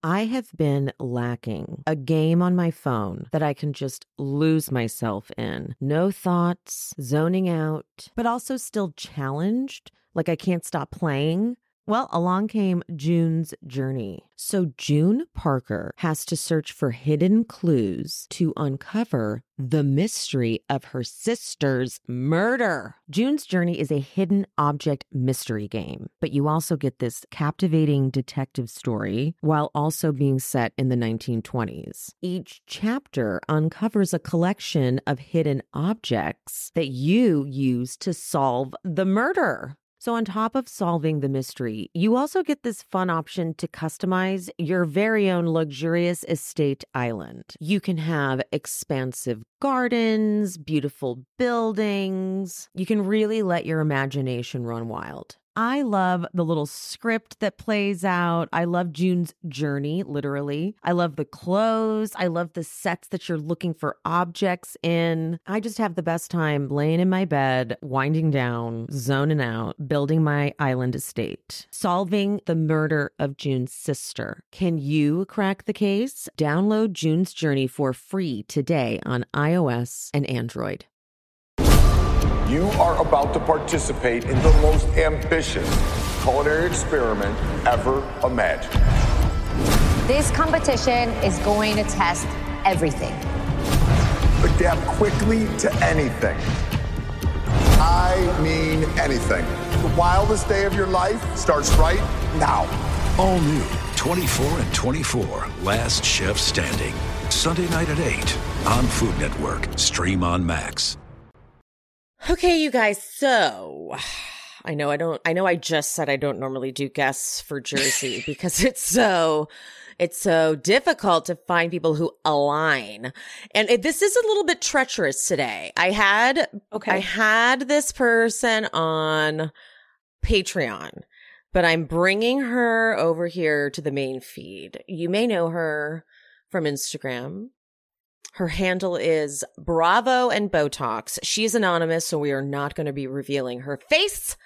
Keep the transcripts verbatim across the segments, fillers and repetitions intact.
I have been lacking a game on my phone that I can just lose myself in. No thoughts, zoning out, but also still challenged, like I can't stop playing. Well, along came June's Journey. So June Parker has to search for hidden clues to uncover the mystery of her sister's murder. June's Journey is a hidden object mystery game, but you also get this captivating detective story while also being set in the nineteen twenties. Each chapter uncovers a collection of hidden objects that you use to solve the murder. So on top of solving the mystery, you also get this fun option to customize your very own luxurious estate island. You can have expansive gardens, beautiful buildings. You can really let your imagination run wild. I love the little script that plays out. I love June's journey, literally. I love the clothes. I love the sets that you're looking for objects in. I just have the best time laying in my bed, winding down, zoning out, building my island estate, solving the murder of June's sister. Can you crack the case? Download June's Journey for free today on iOS and Android. You are about to participate in the most ambitious culinary experiment ever imagined. This competition is going to test everything. Adapt quickly to anything. I mean anything. The wildest day of your life starts right now. All new twenty-four and twenty-four, Last Chef Standing. Sunday night at eight on Food Network. Stream on Max. Okay, you guys, so I know I don't, I know I just said I don't normally do guests for Jersey because it's so, it's so difficult to find people who align. And it, this is a little bit treacherous today. I had, okay. I had this person on Patreon, but I'm bringing her over here to the main feed. You may know her from Instagram. Her handle is Bravo and Botox. She's anonymous, so we are not going to be revealing her face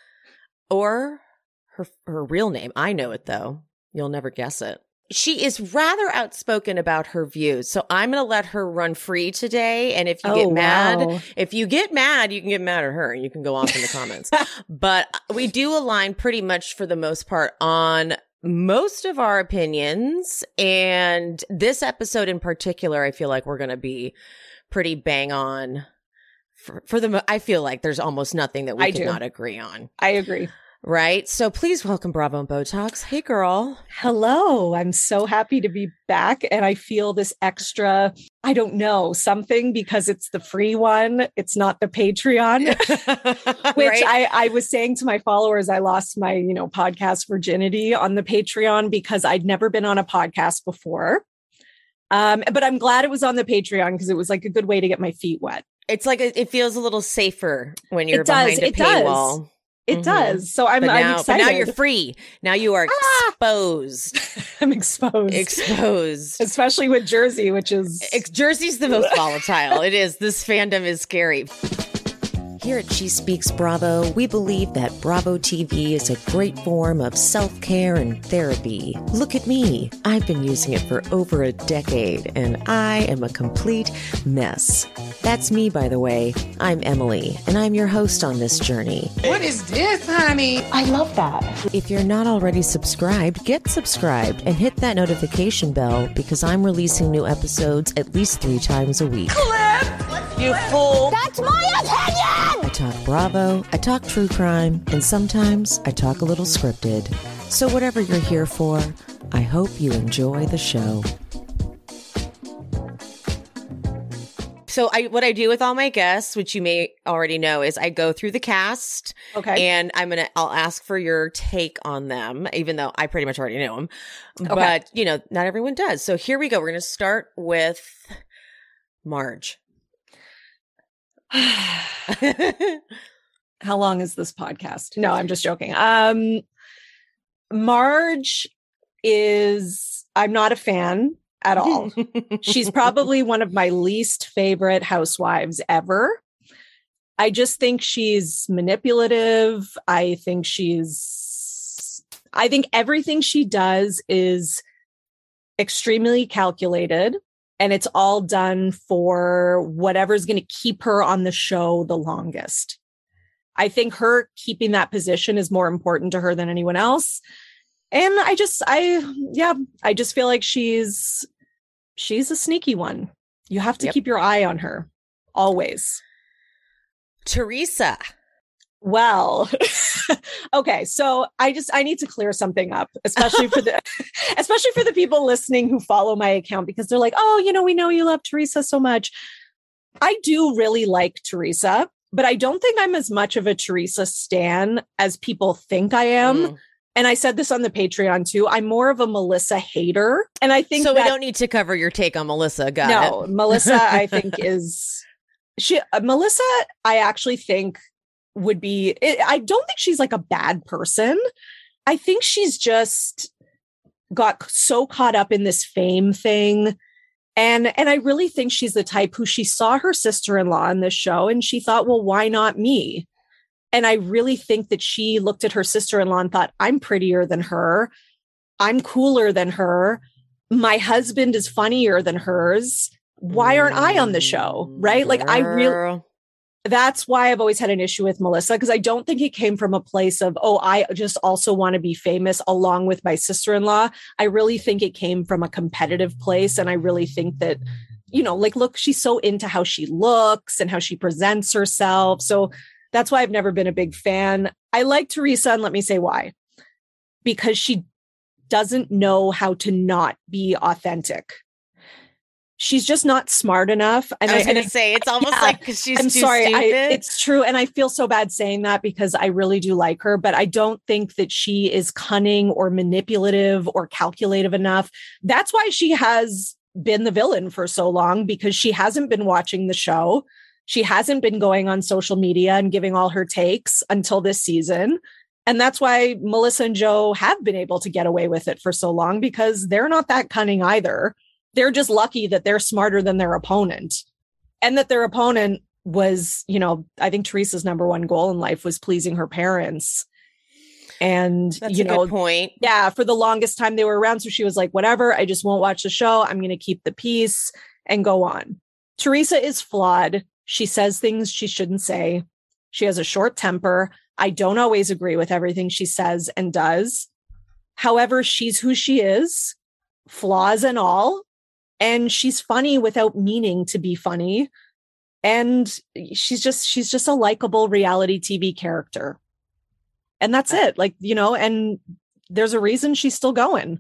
or her her real name. I know it, though. You'll never guess it. She is rather outspoken about her views, so I'm going to let her run free today. And if you oh, get mad, wow. if you get mad, you can get mad at her. You can go off in the comments. But we do align pretty much for the most part on most of our opinions, and this episode in particular, I feel like we're going to be pretty bang on for, for the, I feel like there's almost nothing that we I cannot do. agree on. I agree. Right? So please welcome Bravo and Botox. Hey, girl. Hello. I'm so happy to be back. And I feel this extra, I don't know, something because it's the free one. It's not the Patreon, which right? I, I was saying to my followers, I lost my, you know, podcast virginity on the Patreon because I'd never been on a podcast before. Um, but I'm glad it was on the Patreon because it was like a good way to get my feet wet. It's like, a, it feels a little safer when you're it does, behind a it paywall. Does. It mm-hmm. does. So I'm, but now, I'm excited. But now you're free. Now you are ah! exposed. I'm exposed. Exposed. Especially with Jersey, which is... Ex- Jersey's the most volatile. It is. This fandom is scary. Here at She Speaks Bravo, we believe that Bravo T V is a great form of self-care and therapy. Look at me. I've been using it for over a decade, and I am a complete mess. That's me, by the way. I'm Emily, and I'm your host on this journey. What is this, honey? I love that. If you're not already subscribed, get subscribed and hit that notification bell because I'm releasing new episodes at least three times a week. Clip! You fool! That's my opinion! I talk Bravo, I talk true crime, and sometimes I talk a little scripted. So whatever you're here for, I hope you enjoy the show. So I, what I do with all my guests, which you may already know, is I go through the cast. Okay. And I'm going to, I'll ask for your take on them, even though I pretty much already know them. Okay. But, you know, not everyone does. So here we go. We're going to start with Marge. How long is this podcast? No, I'm just joking. Um, Marge is, I'm not a fan at all. She's probably one of my least favorite housewives ever. I just think she's manipulative. I think she's, I think everything she does is extremely calculated, and it's all done for whatever's going to keep her on the show the longest. I think her keeping that position is more important to her than anyone else. And I just, I, yeah, I just feel like she's, she's a sneaky one. You have to Yep. keep your eye on her always. Teresa. Well, okay. So I just, I need to clear something up, especially for the, especially for the people listening who follow my account, because they're like, oh, you know, we know you love Teresa so much. I do really like Teresa, but I don't think I'm as much of a Teresa stan as people think I am. Mm. And I said this on the Patreon too. I'm more of a Melissa hater. And I think So that, we don't need to cover your take on Melissa. Got no, it. Melissa, I think is she, uh, Melissa, I actually think would be, it, I don't think she's like a bad person. I think she's just got so caught up in this fame thing. And, and I really think she's the type who she saw her sister-in-law in this show and she thought, well, why not me? And I really think that she looked at her sister-in-law and thought, I'm prettier than her. I'm cooler than her. My husband is funnier than hers. Why aren't I on the show? Right? Like I really, Girl. that's why I've always had an issue with Melissa, because I don't think it came from a place of, oh, I just also want to be famous along with my sister-in-law. I really think it came from a competitive place. And I really think that, you know, like, look, she's so into how she looks and how she presents herself. So that's why I've never been a big fan. I like Teresa, and let me say why. Because she doesn't know how to not be authentic. She's just not smart enough. And I was I, going to say, it's almost yeah, like because she's I'm too sorry. I, stupid. it's true. And I feel so bad saying that because I really do like her, but I don't think that she is cunning or manipulative or calculative enough. That's why she has been the villain for so long, because she hasn't been watching the show. She hasn't been going on social media and giving all her takes until this season. And that's why Melissa and Joe have been able to get away with it for so long, because they're not that cunning either. They're just lucky that they're smarter than their opponent, and that their opponent was, you know, I think Teresa's number one goal in life was pleasing her parents. And, That's you a know, good point. yeah, for the longest time they were around. So she was like, whatever, I just won't watch the show. I'm going to keep the peace and go on. Teresa is flawed. She says things she shouldn't say. She has a short temper. I don't always agree with everything she says and does. However, she's who she is, flaws and all. And she's funny without meaning to be funny. And she's just, she's just a likable reality T V character. And that's it. Like, you know, and there's a reason she's still going.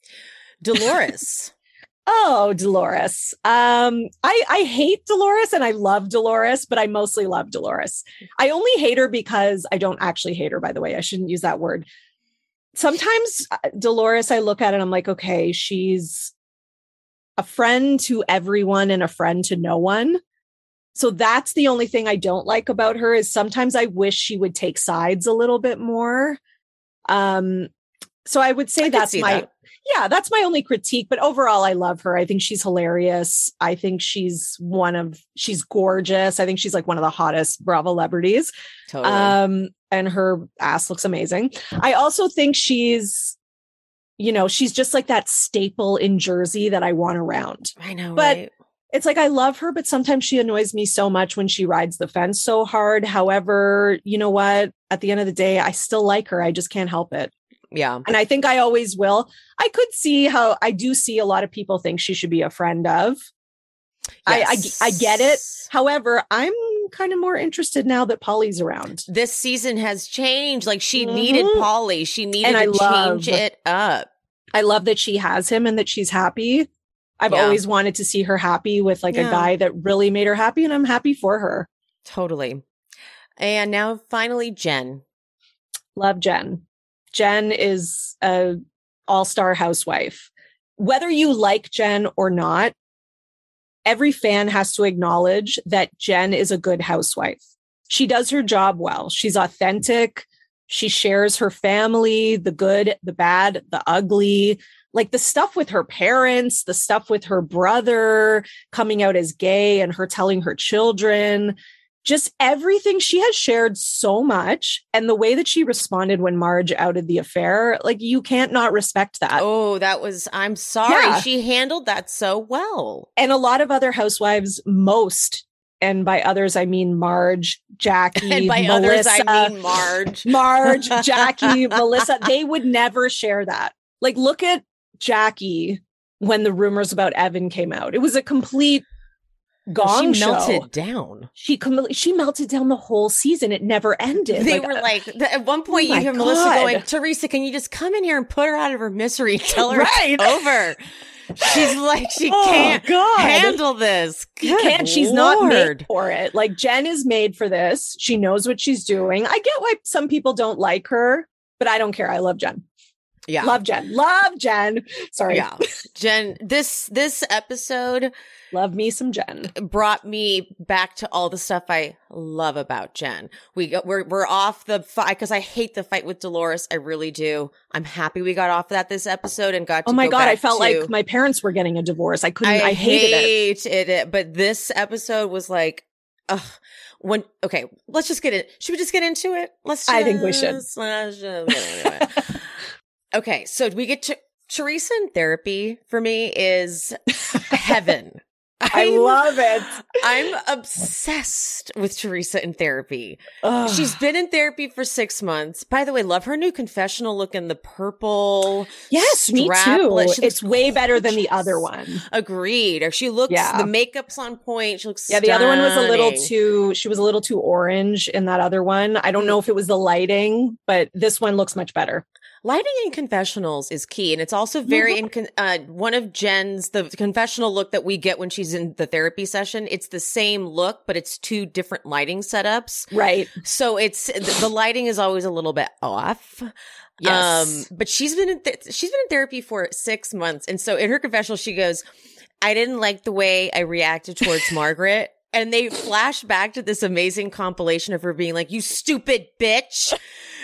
Dolores. Oh, Dolores. Um, I, I hate Dolores and I love Dolores, but I mostly love Dolores. I only hate her because I don't actually hate her, by the way. I shouldn't use that word. Sometimes Dolores, I look at it and I'm like, okay, she's a friend to everyone and a friend to no one. So that's the only thing I don't like about her, is sometimes I wish she would take sides a little bit more. Um, so I would say I could that's see my, that. yeah, that's my only critique. But overall, I love her. I think she's hilarious. I think she's one of, she's gorgeous. I think she's like one of the hottest Bravo celebrities. Totally. Um, and her ass looks amazing. I also think she's, you know, she's just like that staple in Jersey that I want around. I know, but right? It's like, I love her, but sometimes she annoys me so much when she rides the fence so hard. However, you know what? At the end of the day, I still like her. I just can't help it. Yeah. And I think I always will. I could see how, I do see a lot of people think she should be a friend of. Yes. I, I I get it. However, I'm kind of more interested now that Polly's around. This season has changed. Like she Mhm. needed Polly. She needed And I to love- change it up. I love that she has him and that she's happy. I've Yeah. always wanted to see her happy with like Yeah. a guy that really made her happy, and I'm happy for her. Totally. And now finally, Jen. Love Jen. Jen is a all-star housewife. Whether you like Jen or not, every fan has to acknowledge that Jen is a good housewife. She does her job well. She's authentic. She shares her family, the good, the bad, the ugly, like the stuff with her parents, the stuff with her brother coming out as gay and her telling her children. just everything she has shared so much, and the way that she responded when Marge outed the affair, like you can't not respect that. Oh, that was, I'm sorry. Yeah. She handled that so well. And a lot of other housewives, most, and by others, I mean Marge, Jackie, And by Melissa, others, I mean Marge. Marge, Jackie, Melissa, they would never share that. Like, look at Jackie when the rumors about Evan came out. It was a complete gong she show. melted down. She com- she melted down the whole season. It never ended. They like, were like, th- at one point, oh you my hear Melissa God. going, Teresa, can you just come in here and put her out of her misery? Tell her Right. it's over. She's like, she Oh, can't God. handle this. She Good can't. She's not made Lord. for it. Like, Jen is made for this. She knows what she's doing. I get why some people don't like her, but I don't care. I love Jen. Yeah. Love Jen. Love Jen. Sorry. Yeah. Jen, this this episode Love me some Jen. brought me back to all the stuff I love about Jen. We got, we're we're off the fight because I hate the fight with Dolores. I really do. I'm happy we got off of that this episode and got to Oh my go God. back I felt to- like my parents were getting a divorce. I couldn't, I, I, hated it. hated it. But this episode was like, ugh. When okay, let's just get it. Should we just get into it? Let's. Just, I think we should. Let's just get into it. Okay, so we get to Teresa in therapy. For me, is heaven. I I'm- love it. I'm obsessed with Teresa in therapy. Ugh. She's been in therapy for six months. By the way, love her new confessional look in the purple. Yes, me too. straplet. She It's looks way better than the gorgeous. other one. Agreed. Or she looks, Yeah. the makeup's on point. She looks Yeah, the other one was a little stunning. too, she was a little too orange in that other one. I don't know if it was the lighting, but this one looks much better. Lighting in confessionals is key. And it's also very, in con- uh, one of Jen's, the confessional look that we get when she's in the therapy session, it's the same look, but it's two different lighting setups. Right. So it's, the, the lighting is always a little bit off. Yes. Um, but she's been in, th- she's been in therapy for six months. And so in her confessional, she goes, I didn't like the way I reacted towards Margaret. And they flash back to this amazing compilation of her being like, you stupid bitch.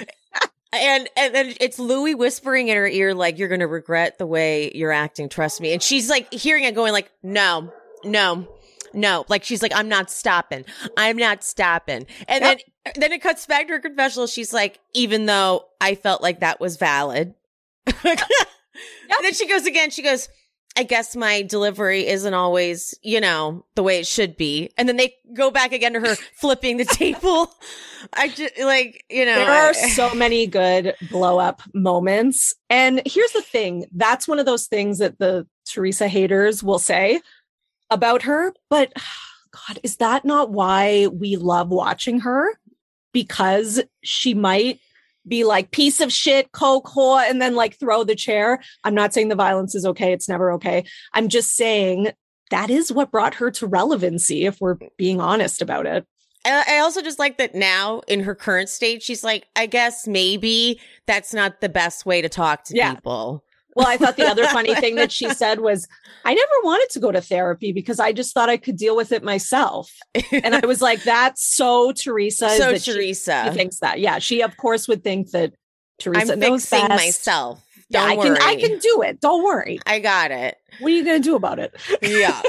And and then it's Louis whispering in her ear, like, you're going to regret the way you're acting. Trust me. And she's like hearing it going like, no, no, no. Like, she's like, I'm not stopping. I'm not stopping. And Yep. then, then it cuts back to her confessional. She's like, even though I felt like that was valid. And then she goes again. She goes, I guess my delivery isn't always, you know, the way it should be. And then they go back again to her flipping the table. I just like, you know, There are I- so many good blow up moments. And here's the thing. That's one of those things that the Teresa haters will say about her. But God, is that not why we love watching her? Because she might be like, piece of shit, coke whore, and then like throw the chair. I'm not saying the violence is okay. It's never okay. I'm just saying that is what brought her to relevancy, if we're being honest about it. I I also just like that now in her current state, she's like, I guess maybe that's not the best way to talk to Yeah. people. Well, I thought the other funny thing that she said was, I never wanted to go to therapy because I just thought I could deal with it myself. And I was like, that's so Teresa. So that she- Teresa. She thinks that. Yeah, she of course would think that Teresa I'm knows fixing best. myself. Yeah, Don't I can worry. I can do it. Don't worry. I got it. What are you going to do about it? Yeah.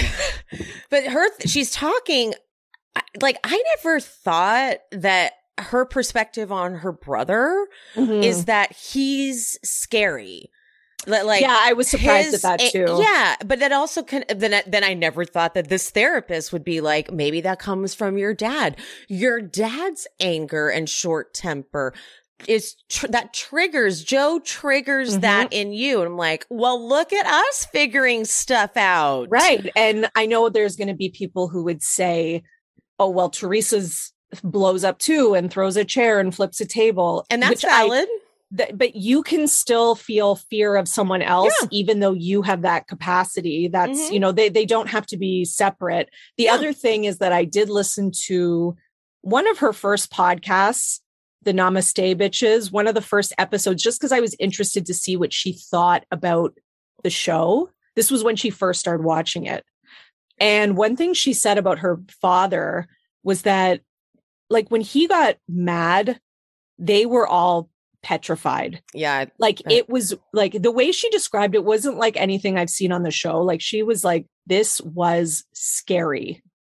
But her, she's talking I- like, I never thought that her perspective on her brother Mhm. is that he's scary. Li- Like, yeah, I was surprised his- at that it- too. yeah, but that also can, then I- then I never thought that this therapist would be like, maybe that comes from your dad. Your dad's anger and short temper is tr- that triggers Joe triggers Mhm. that in you. And I'm like, well, look at us figuring stuff out. Right. And I know there's going to be people who would say, oh, well, Teresa's blows up too and throws a chair and flips a table. And that's which I- valid. Th- but you can still feel fear of someone else, Yeah. even though you have that capacity. That's, Mhm. you know, they, they don't have to be separate. The Yeah. other thing is that I did listen to one of her first podcasts, the Namaste Bitches, one of the first episodes, just because I was interested to see what she thought about the show. This was when she first started watching it. And one thing she said about her father was that, like, when he got mad, they were all petrified. Yeah. Like, bet. it was like the way she described it wasn't like anything I've seen on the show. Like, she was like, this was scary.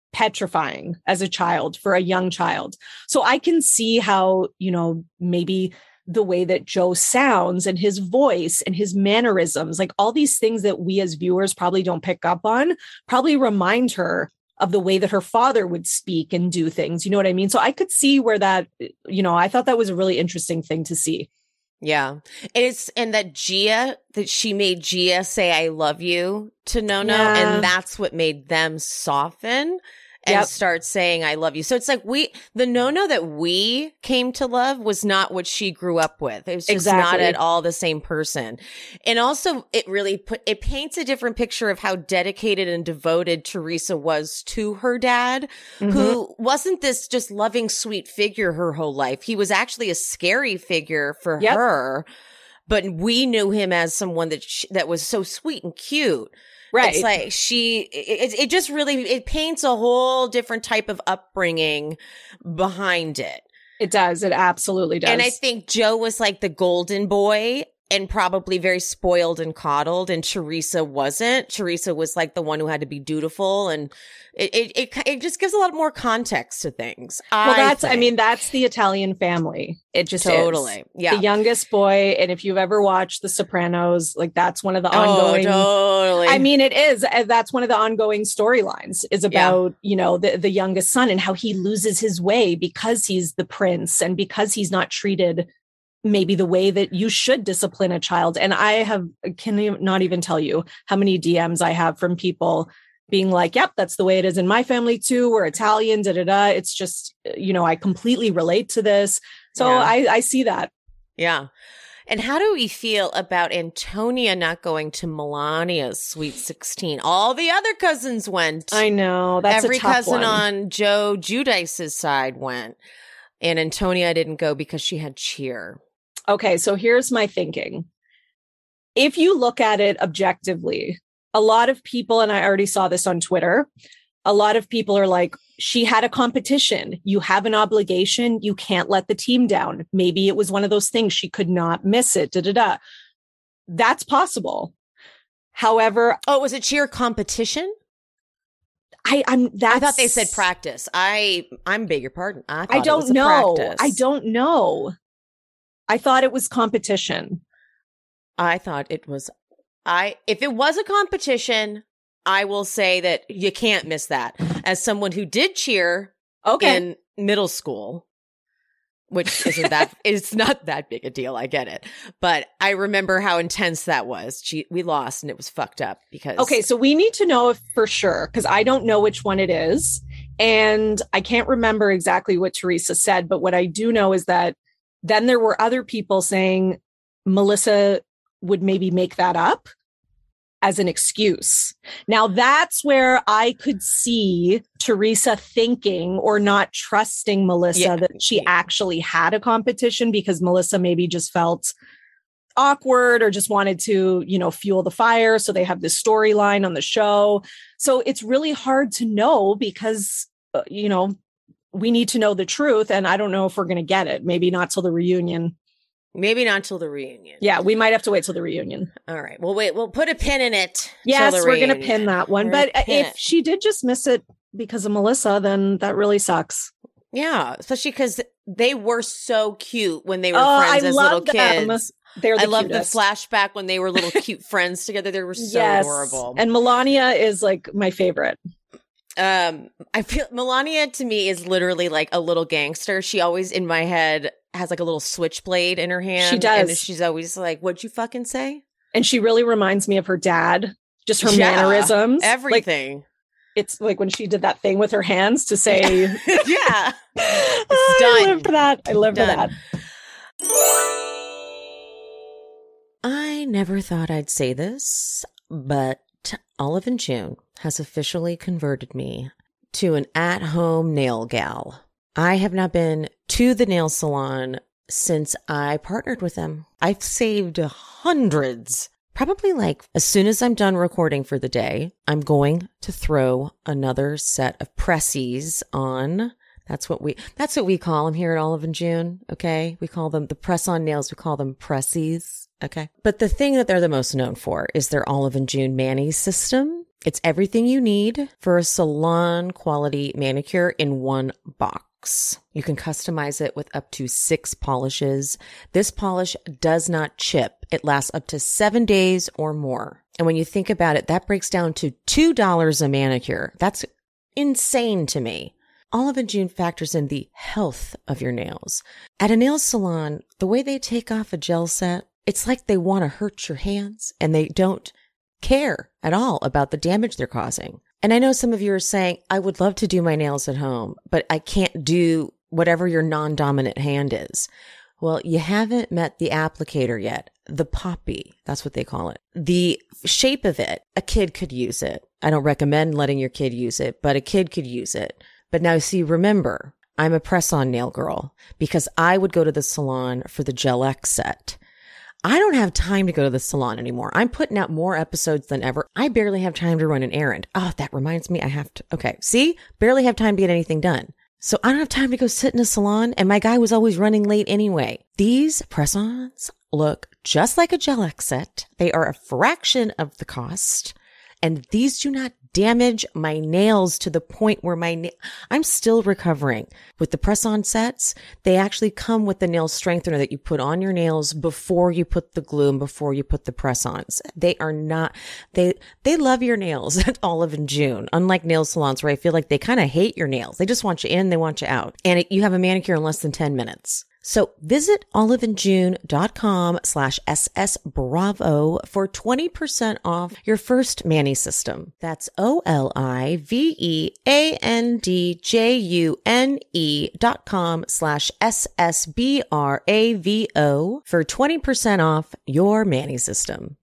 petrifying as a child, for a young child. So I can see how, you know, maybe the way that Joe sounds and his voice and his mannerisms, like all these things that we as viewers probably don't pick up on, probably remind her of the way that her father would speak and do things. You know what I mean? So I could see where that, you know, I thought that was a really interesting thing to see. Yeah. It's, and that Gia, that she made Gia say, I love you to Nono. Yeah. And that's what made them soften and Yep. start saying, I love you. So it's like we, the Nono that we came to love was not what she grew up with. It was just Exactly. not at all the same person. And also it really put, it paints a different picture of how dedicated and devoted Teresa was to her dad, Mhm. who wasn't this just loving, sweet figure her whole life. He was actually a scary figure for Yep. her, but we knew him as someone that, sh- that was so sweet and cute. Right. It's like she, it, it just really, it paints a whole different type of upbringing behind it. It does. It absolutely does. And I think Joe was like the golden boy and probably very spoiled and coddled, and Teresa wasn't. Teresa was like the one who had to be dutiful, and it it it, it just gives a lot more context to things. Well, I that's, I think. mean, that's the Italian family. It just Totally. is. Yeah. The youngest boy. And if you've ever watched The Sopranos, like that's one of the Oh, ongoing. totally. I mean, it is. And that's one of the ongoing storylines is about, you know, the, the youngest son and how he loses his way because he's the prince and because he's not treated maybe the way that you should discipline a child. And I have, can not even tell you how many D Ms I have from people being like, yep, that's the way it is in my family too. We're Italian, da, da, da. It's just, you know, I completely relate to this. So Yeah. I, I see that. Yeah. And how do we feel about Antonia not going to Melania's Sweet sixteen? All the other cousins went. I know. That's Every a tough cousin one. on Joe Giudice's side went. And Antonia didn't go because she had cheer. Okay, so here's my thinking. If you look at it objectively, a lot of people, and I already saw this on Twitter, a lot of people are like, she had a competition. You have an obligation. You can't let the team down. Maybe it was one of those things. She could not miss it. Da, da, da. That's possible. However, Oh, it was a cheer competition? I, I'm that's, I thought they said practice. I I'm beg your pardon. I thought I it don't was a know. practice. I don't know. I thought it was competition. I thought it was I if it was a competition, I will say that you can't miss that. As someone who did cheer Okay. in middle school, which isn't that it's not that big a deal, I get it. But I remember how intense that was. Gee, we lost and it was fucked up because Okay, so we need to know if for sure, because I don't know which one it is. And I can't remember exactly what Teresa said, but what I do know is that then there were other people saying Melissa would maybe make that up as an excuse. Now that's where I could see Teresa thinking or not trusting Melissa Yeah. that she actually had a competition because Melissa maybe just felt awkward or just wanted to, you know, fuel the fire. So they have this storyline on the show. So it's really hard to know because, uh, you know, we need to know the truth. And I don't know if we're going to get it. Maybe not till the reunion. maybe not till the reunion. Yeah, we might have to wait till the reunion. All right. Well, wait. We'll put a pin in it. Yes, till the we're going to reunion. pin that one. We're But gonna pin if it. she did just miss it because of Melissa, then that really sucks. Yeah, especially because they were so cute when they were Oh, friends I as love little them. kids. They're the I love cutest. the flashback when they were little cute friends together. They were so Yes. adorable. And Melania is like my favorite. um, I feel Melania to me is literally like a little gangster. She always in my head has like a little switchblade in her hand. She does. And she's always like, "What'd you fucking say?" And she really reminds me of her dad, just her Yeah, mannerisms. Like, Everything. it's like when she did that thing with her hands to say, yeah. I done. live for that. I live Done. for that. I never thought I'd say this, but Olive and June has officially converted me to an at-home nail gal. I have not been to the nail salon since I partnered with them. I've saved hundreds. Probably like as soon as I'm done recording for the day, I'm going to throw another set of pressies on. That's what we, that's what we call them here at Olive and June. Okay. We call them the press on nails. We call them pressies. Okay. But the thing that they're the most known for is their Olive and June Manny system. It's everything you need for a salon quality manicure in one box. You can customize it with up to six polishes. This polish does not chip. It lasts up to seven days or more. And when you think about it, that breaks down to two dollars a manicure. That's insane to me. Olive and June factors in the health of your nails. At a nail salon, the way they take off a gel set, it's like they want to hurt your hands and they don't care at all about the damage they're causing. And I know some of you are saying, I would love to do my nails at home, but I can't do whatever your non-dominant hand is. Well, you haven't met the applicator yet. The poppy, that's what they call it. The shape of it, a kid could use it. I don't recommend letting your kid use it, but a kid could use it. But now, see, remember, I'm a press-on nail girl because I would go to the salon for the Gel X set. I don't have time to go to the salon anymore. I'm putting out more episodes than ever. I barely have time to run an errand. Oh, that reminds me, I have to. Okay, see? Barely have time to get anything done. So I don't have time to go sit in a salon, and my guy was always running late anyway. These press-ons look just like a Gel X set. They are a fraction of the cost, and these do not damage my nails to the point where my na- I'm still recovering. With the press-on sets, they actually come with the nail strengthener that you put on your nails before you put the glue and before you put the press-ons. They are not, they, they love your nails at Olive and June, unlike nail salons where I feel like they kind of hate your nails. They just want you in, they want you out. And it, you have a manicure in less than ten minutes. So visit oliveandjune.com slash SS Bravo for twenty percent off your first Mani system. That's O L I V E A N D J U N E dot com slash S S B R A V O for twenty percent off your Mani system.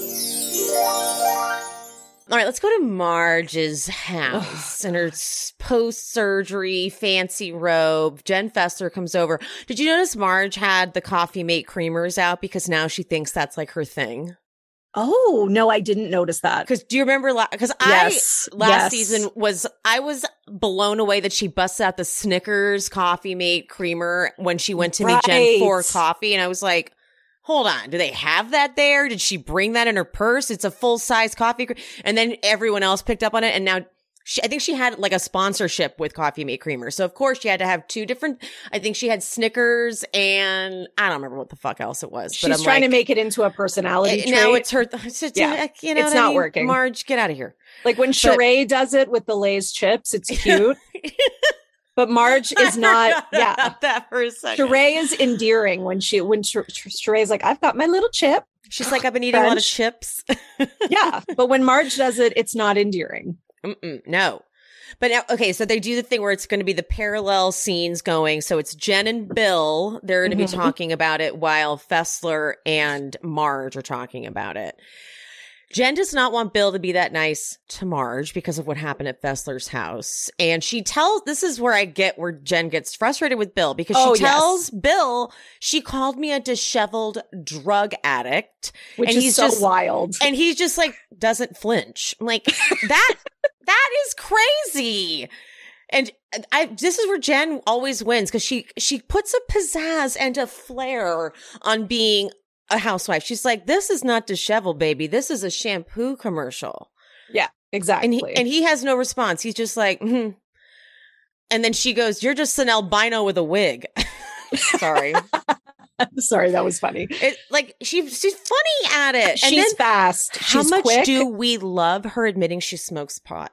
All right, let's go to Marge's house and her post-surgery fancy robe. Jen Fessler comes over. Did you notice Marge had the Coffee Mate creamers out because now she thinks that's like her thing? Oh, no, I didn't notice that. Because do you remember? Because la- yes, I, last yes. season was, I was blown away that she busts out the Snickers Coffee Mate creamer when she went to meet right. Jen for coffee. And I was like, hold on, do they have that there? Did she bring that in her purse? It's a full-size coffee. Cre- and then everyone else picked up on it. And now she, I think she had like a sponsorship with Coffee Mate Creamer. So, of course, she had to have two different, I think she had Snickers and I don't remember what the fuck else it was. She's but I'm trying like, to make it into a personality trait. Now it's her. It's, it's, yeah. you know it's what not I mean? working. Marge, get out of here. Like when Sheree does it with the Lay's chips, it's cute. But Marge is not, yeah. About that for a second. Sheree is endearing when she, when Sh- Sheree's like, I've got my little chip. She's like, I've been eating French. a lot of chips. Yeah. But when Marge does it, it's not endearing. Mm-mm, no. But now, okay, so they do the thing where it's going to be the parallel scenes going. So it's Jen and Bill. They're going to Mm-hmm. be talking about it while Fessler and Marge are talking about it. Jen does not want Bill to be that nice to Marge because of what happened at Fessler's house. And she tells, this is where I get where Jen gets frustrated with Bill because she oh, tells yes. Bill she called me a disheveled drug addict. Which and is he's so just, wild. And he's just like, doesn't flinch. I'm like, that, that is crazy. And I, this is where Jen always wins because she, she puts a pizzazz and a flair on being a housewife. She's like, this is not disheveled, baby. This is a shampoo commercial. Yeah, exactly. And he, and he has no response. He's just like, mm-hmm. And then she goes, you're just an albino with a wig. Sorry. Sorry, that was funny. It, like, she, she's funny at it. And She's then, fast. How She's much quick. do we love her admitting she smokes pot?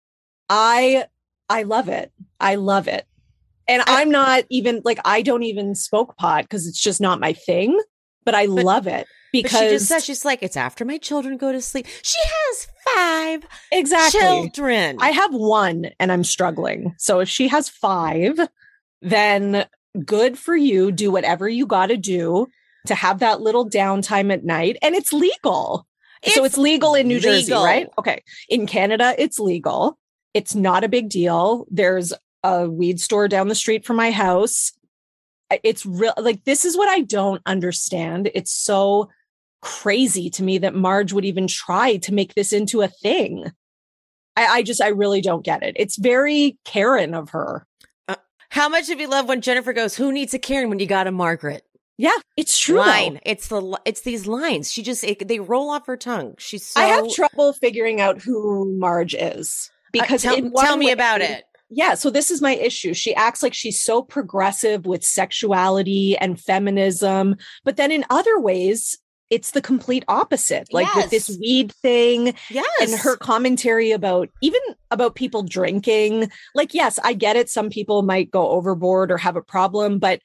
I, I love it. I love it. And I, I'm not even, like, I don't even smoke pot because it's just not my thing. But I but, love it because but she just says, she's like, it's after my children go to sleep. She has five exactly. children. I have one and I'm struggling. So if she has five, then good for you. Do whatever you got to do to have that little downtime at night. And it's legal. It's so it's legal in New legal. Jersey, right? Okay. In Canada, it's legal. It's not a big deal. There's a weed store down the street from my house. It's real. Like, this is what I don't understand. It's so crazy to me that Marge would even try to make this into a thing. I, I just, I really don't get it. It's very Karen of her. Uh, how much did we love when Jennifer goes, who needs a Karen when you got a Margaret? Yeah, it's true. Line. Though. It's the it's these lines. She just it, they roll off her tongue. She's so. I have trouble figuring out who Marge is because uh, tell, tell me way, about it. Yeah, so this is my issue. She acts like she's so progressive with sexuality and feminism, but then in other ways, it's the complete opposite. Like yes. with this weed thing, yes, and her commentary about even about people drinking. Like, yes, I get it. Some people might go overboard or have a problem, but.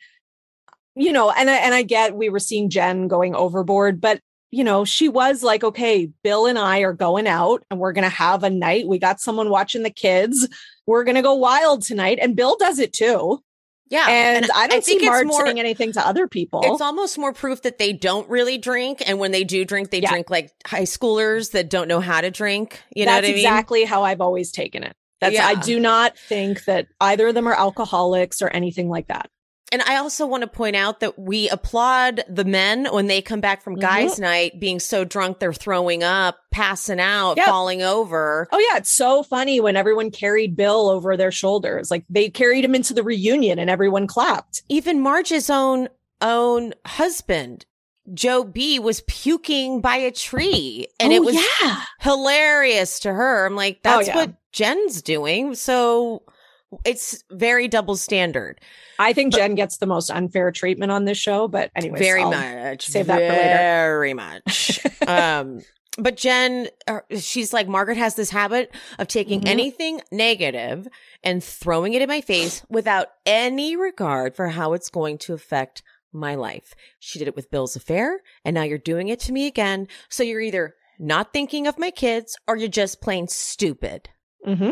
You know, and I, and I get we were seeing Jen going overboard, but, you know, she was like, okay, Bill and I are going out and we're going to have a night. We got someone watching the kids. We're going to go wild tonight. And Bill does it too. Yeah. And, and I don't I see Marge more, saying anything to other people. It's almost more proof that they don't really drink. And when they do drink, they yeah. drink like high schoolers that don't know how to drink. You know That's what I mean? exactly how I've always taken it. That's yeah. I do not think that either of them are alcoholics or anything like that. And I also want to point out that we applaud the men when they come back from guys' mm-hmm. night being so drunk they're throwing up, passing out, yep. falling over. Oh, yeah. It's so funny when everyone carried Bill over their shoulders. Like they carried him into the reunion and everyone clapped. Even Marge's own own husband, Joe B, was puking by a tree. And oh, it was yeah. hilarious to her. I'm like, that's oh, yeah. what Jen's doing. So it's very double standard. I think Jen gets the most unfair treatment on this show, but anyway, very I'll much, save that for later. Very much. um, but Jen, uh, she's like, Margaret has this habit of taking mm-hmm. anything negative and throwing it in my face without any regard for how it's going to affect my life. She did it with Bill's affair, and now you're doing it to me again. So you're either not thinking of my kids or you're just plain stupid. Mm-hmm.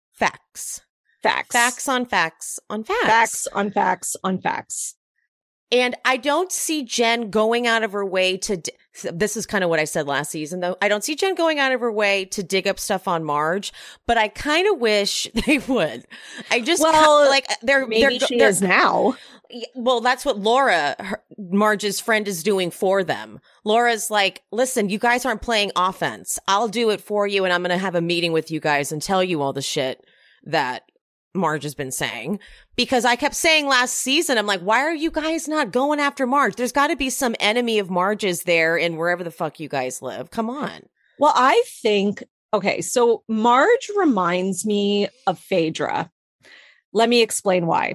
Facts. Facts. Facts on facts on facts. Facts on facts on facts. And I don't see Jen going out of her way to, d- this is kind of what I said last season, though. I don't see Jen going out of her way to dig up stuff on Marge, but I kind of wish they would. I just, well, like, they're, maybe they're, she they're, is now. Well, that's what Laura, her, Marge's friend, is doing for them. Laura's like, listen, you guys aren't playing offense. I'll do it for you. And I'm going to have a meeting with you guys and tell you all the shit that Marge has been saying, because I kept saying last season, I'm like, why are you guys not going after Marge? There's got to be some enemy of Marge's there in wherever the fuck you guys live. Come on. Well, I think, okay, so Marge reminds me of Phaedra. Let me explain why.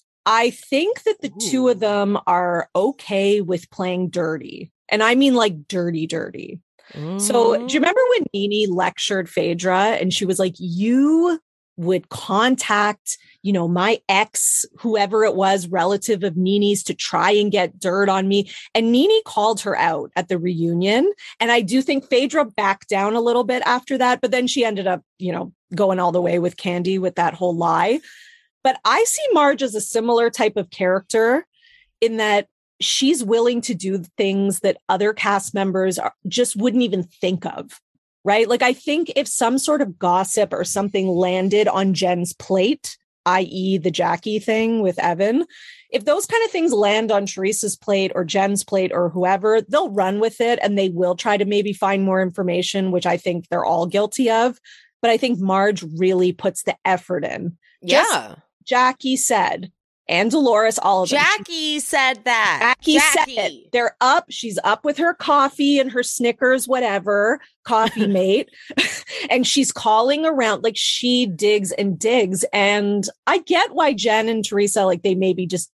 I think that the Ooh. two of them are okay with playing dirty. And I mean like dirty, dirty. Mm. So do you remember when Nene lectured Phaedra and she was like, you would contact, you know, my ex, whoever it was, relative of Nene's, to try and get dirt on me. And Nene called her out at the reunion. And I do think Phaedra backed down a little bit after that, but then she ended up, you know, going all the way with Candy with that whole lie. But I see Marge as a similar type of character in that she's willing to do things that other cast members are, just wouldn't even think of. Right? Like, I think if some sort of gossip or something landed on Jen's plate, that is the Jackie thing with Evan, if those kind of things land on Teresa's plate or Jen's plate or whoever, they'll run with it and they will try to maybe find more information, which I think they're all guilty of. But I think Marge really puts the effort in. Yeah. Just, Jackie said, and Dolores, all of them. Jackie said that. Jackie, Jackie said it. They're up. She's up with her coffee and her Snickers, whatever, coffee mate. And she's calling around like she digs and digs. And I get why Jen and Teresa, like they maybe just,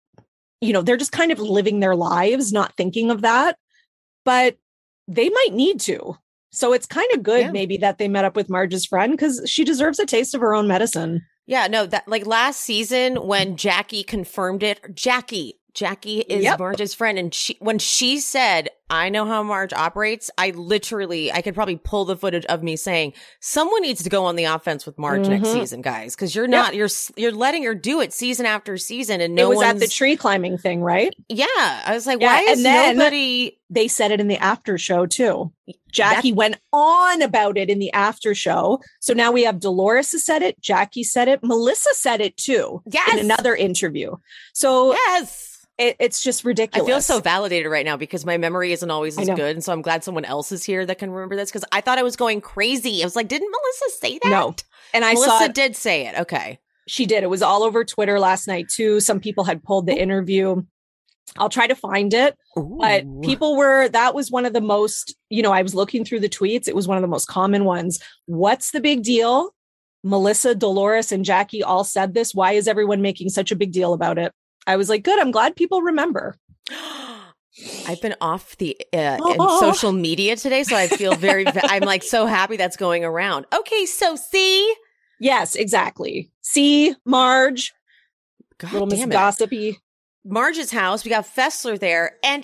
you know, they're just kind of living their lives, not thinking of that. But they might need to. So it's kind of good yeah. maybe that they met up with Marge's friend because she deserves a taste of her own medicine. Yeah, no, that like last season when Jackie confirmed it, Jackie, Jackie is yep. Marge's friend. And she, when she said, I know how Marge operates, I literally, I could probably pull the footage of me saying, someone needs to go on the offense with Marge mm-hmm. next season, guys. Cause you're not, yep. you're, you're letting her do it season after season. And no It was one's... at the tree climbing thing, right? Yeah. I was like, yeah, why is nobody... They said it in the after show too. Jackie That's... went on about it in the after show. So now we have Dolores has said it. Jackie said it. Melissa said it too. Yes. In another interview. So yes. It, it's just ridiculous. I feel so validated right now because my memory isn't always as good. And so I'm glad someone else is here that can remember this because I thought I was going crazy. I was like, didn't Melissa say that? No. And I Melissa saw it. did say it. Okay. She did. It was all over Twitter last night too. Some people had pulled the interview. I'll try to find it. Ooh. But people were, that was one of the most, you know, I was looking through the tweets. It was one of the most common ones. What's the big deal? Melissa, Dolores, and Jackie all said this. Why is everyone making such a big deal about it? I was like, good. I'm glad people remember. I've been off the uh, in social media today, so I feel very, I'm like so happy that's going around. Okay, so see? Yes, exactly. See, Marge, God little Miss damn it. Gossipy. Marge's house, we got Fessler there, and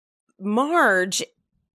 Marge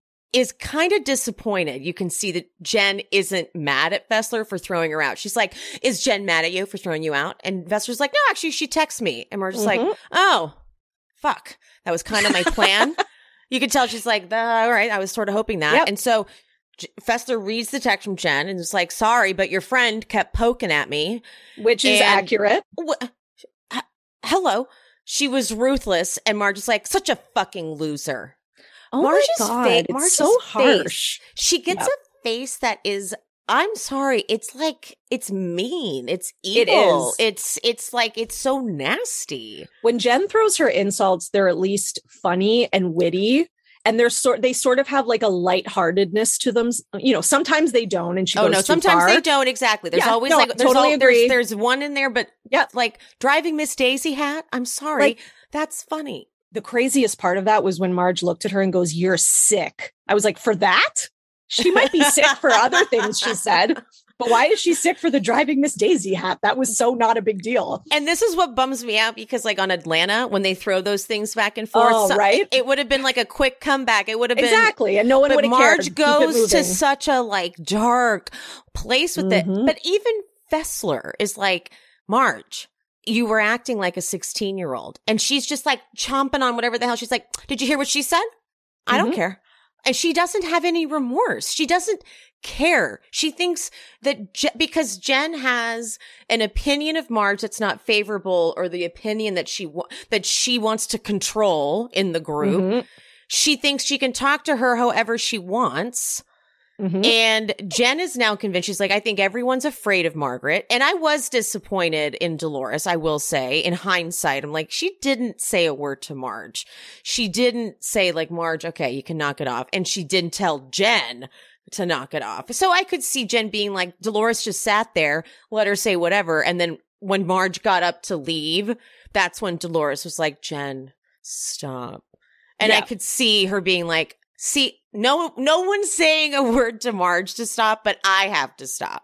is kind of disappointed. You can see that Jen isn't mad at Fessler for throwing her out. She's like, is Jen mad at you for throwing you out? And Fessler's like, no, actually, she texts me. And Marge is Mm-hmm. like, oh, fuck. That was kind of my plan. You can tell she's like, all right, I was sort of hoping that. Yep. And so J- Fessler reads the text from Jen and is like, sorry, but your friend kept poking at me. Which is And- accurate. Wh- h- hello. She was ruthless. And Marge is like, such a fucking loser. Oh Marge's my God. fa- It's Marge's so face. harsh. She gets Yep. a face that is, I'm sorry, it's like, it's mean. It's It evil. is. It's, it's like, it's so nasty. When Jen throws her insults, they're at least funny and witty. And they're sort they sort of have like a lightheartedness to them. You know, sometimes they don't, and she Oh goes no, too sometimes far. they don't. Exactly. There's Yeah, always no, like, there's, totally al- there's, agree. there's one in there, but Yep. like driving Miss Daisy hat. I'm sorry. Like- That's funny. The craziest part of that was when Marge looked at her and goes, "You're sick." I was like, for that? She might be sick for other things, she said. But why is she sick for the driving Miss Daisy hat? That was so not a big deal. And this is what bums me out because like on Atlanta, when they throw those things back and forth, Oh, so- right? it, it would have been like a quick comeback. It would have been Exactly. And no one But would have cared. Marge Keep it goes to moving. such a like dark place with Mhm. it. But even Fessler is like, Marge, you were acting like a sixteen year old. And she's just like chomping on whatever the hell. She's like, did you hear what she said? I don't Mhm. care. And she doesn't have any remorse. She doesn't care. She thinks that Je- because Jen has an opinion of Marge that's not favorable, or the opinion that she wa- that she wants to control in the group, Mhm. she thinks she can talk to her however she wants. Mhm. And Jen is now convinced. She's like, I think everyone's afraid of Margaret. And I was disappointed in Dolores, I will say, in hindsight. I'm like, she didn't say a word to Marge. She didn't say, like, Marge, okay, you can knock it off. And she didn't tell Jen to knock it off. So I could see Jen being like, Dolores just sat there, let her say whatever. And then when Marge got up to leave, that's when Dolores was like, Jen, stop. And Yeah. I could see her being like, see, no, no one's saying a word to Marge to stop, but I have to stop.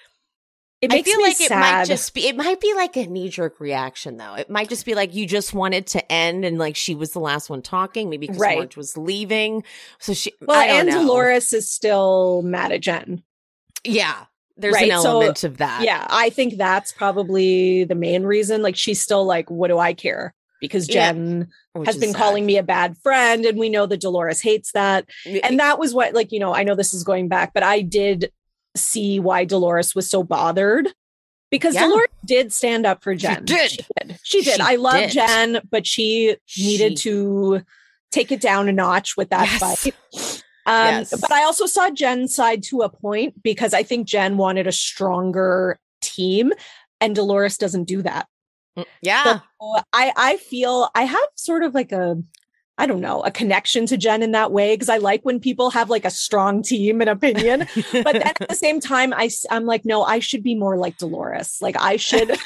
It I makes feel me like sad. it might just be, it might be like a knee jerk reaction though. It might just be like you just wanted to end and like she was the last one talking, maybe because Right. Marge was leaving. So she, well, I don't and know. Dolores is still mad at Jen. Yeah. There's Right, an so, element of that. Yeah, I think that's probably the main reason. Like, she's still like, what do I care? Because Yeah. Jen Which has is been sad. calling me a bad friend, and we know that Dolores hates that. And that was what, like, you know, I know this is going back, but I did see why Dolores was so bothered, because Yeah. Dolores did stand up for Jen. did. She did. She did. She I love did. Jen, but she, She- needed to take it down a notch with that Yes. fight. Um, Yes. But I also saw Jen's side to a point, because I think Jen wanted a stronger team, and Dolores doesn't do that. Yeah. So I, I feel I have sort of like a, I don't know, a connection to Jen in that way, because I like when people have like a strong team and opinion. But then at the same time, I, s- I'm like, no, I should be more like Dolores. Like I should,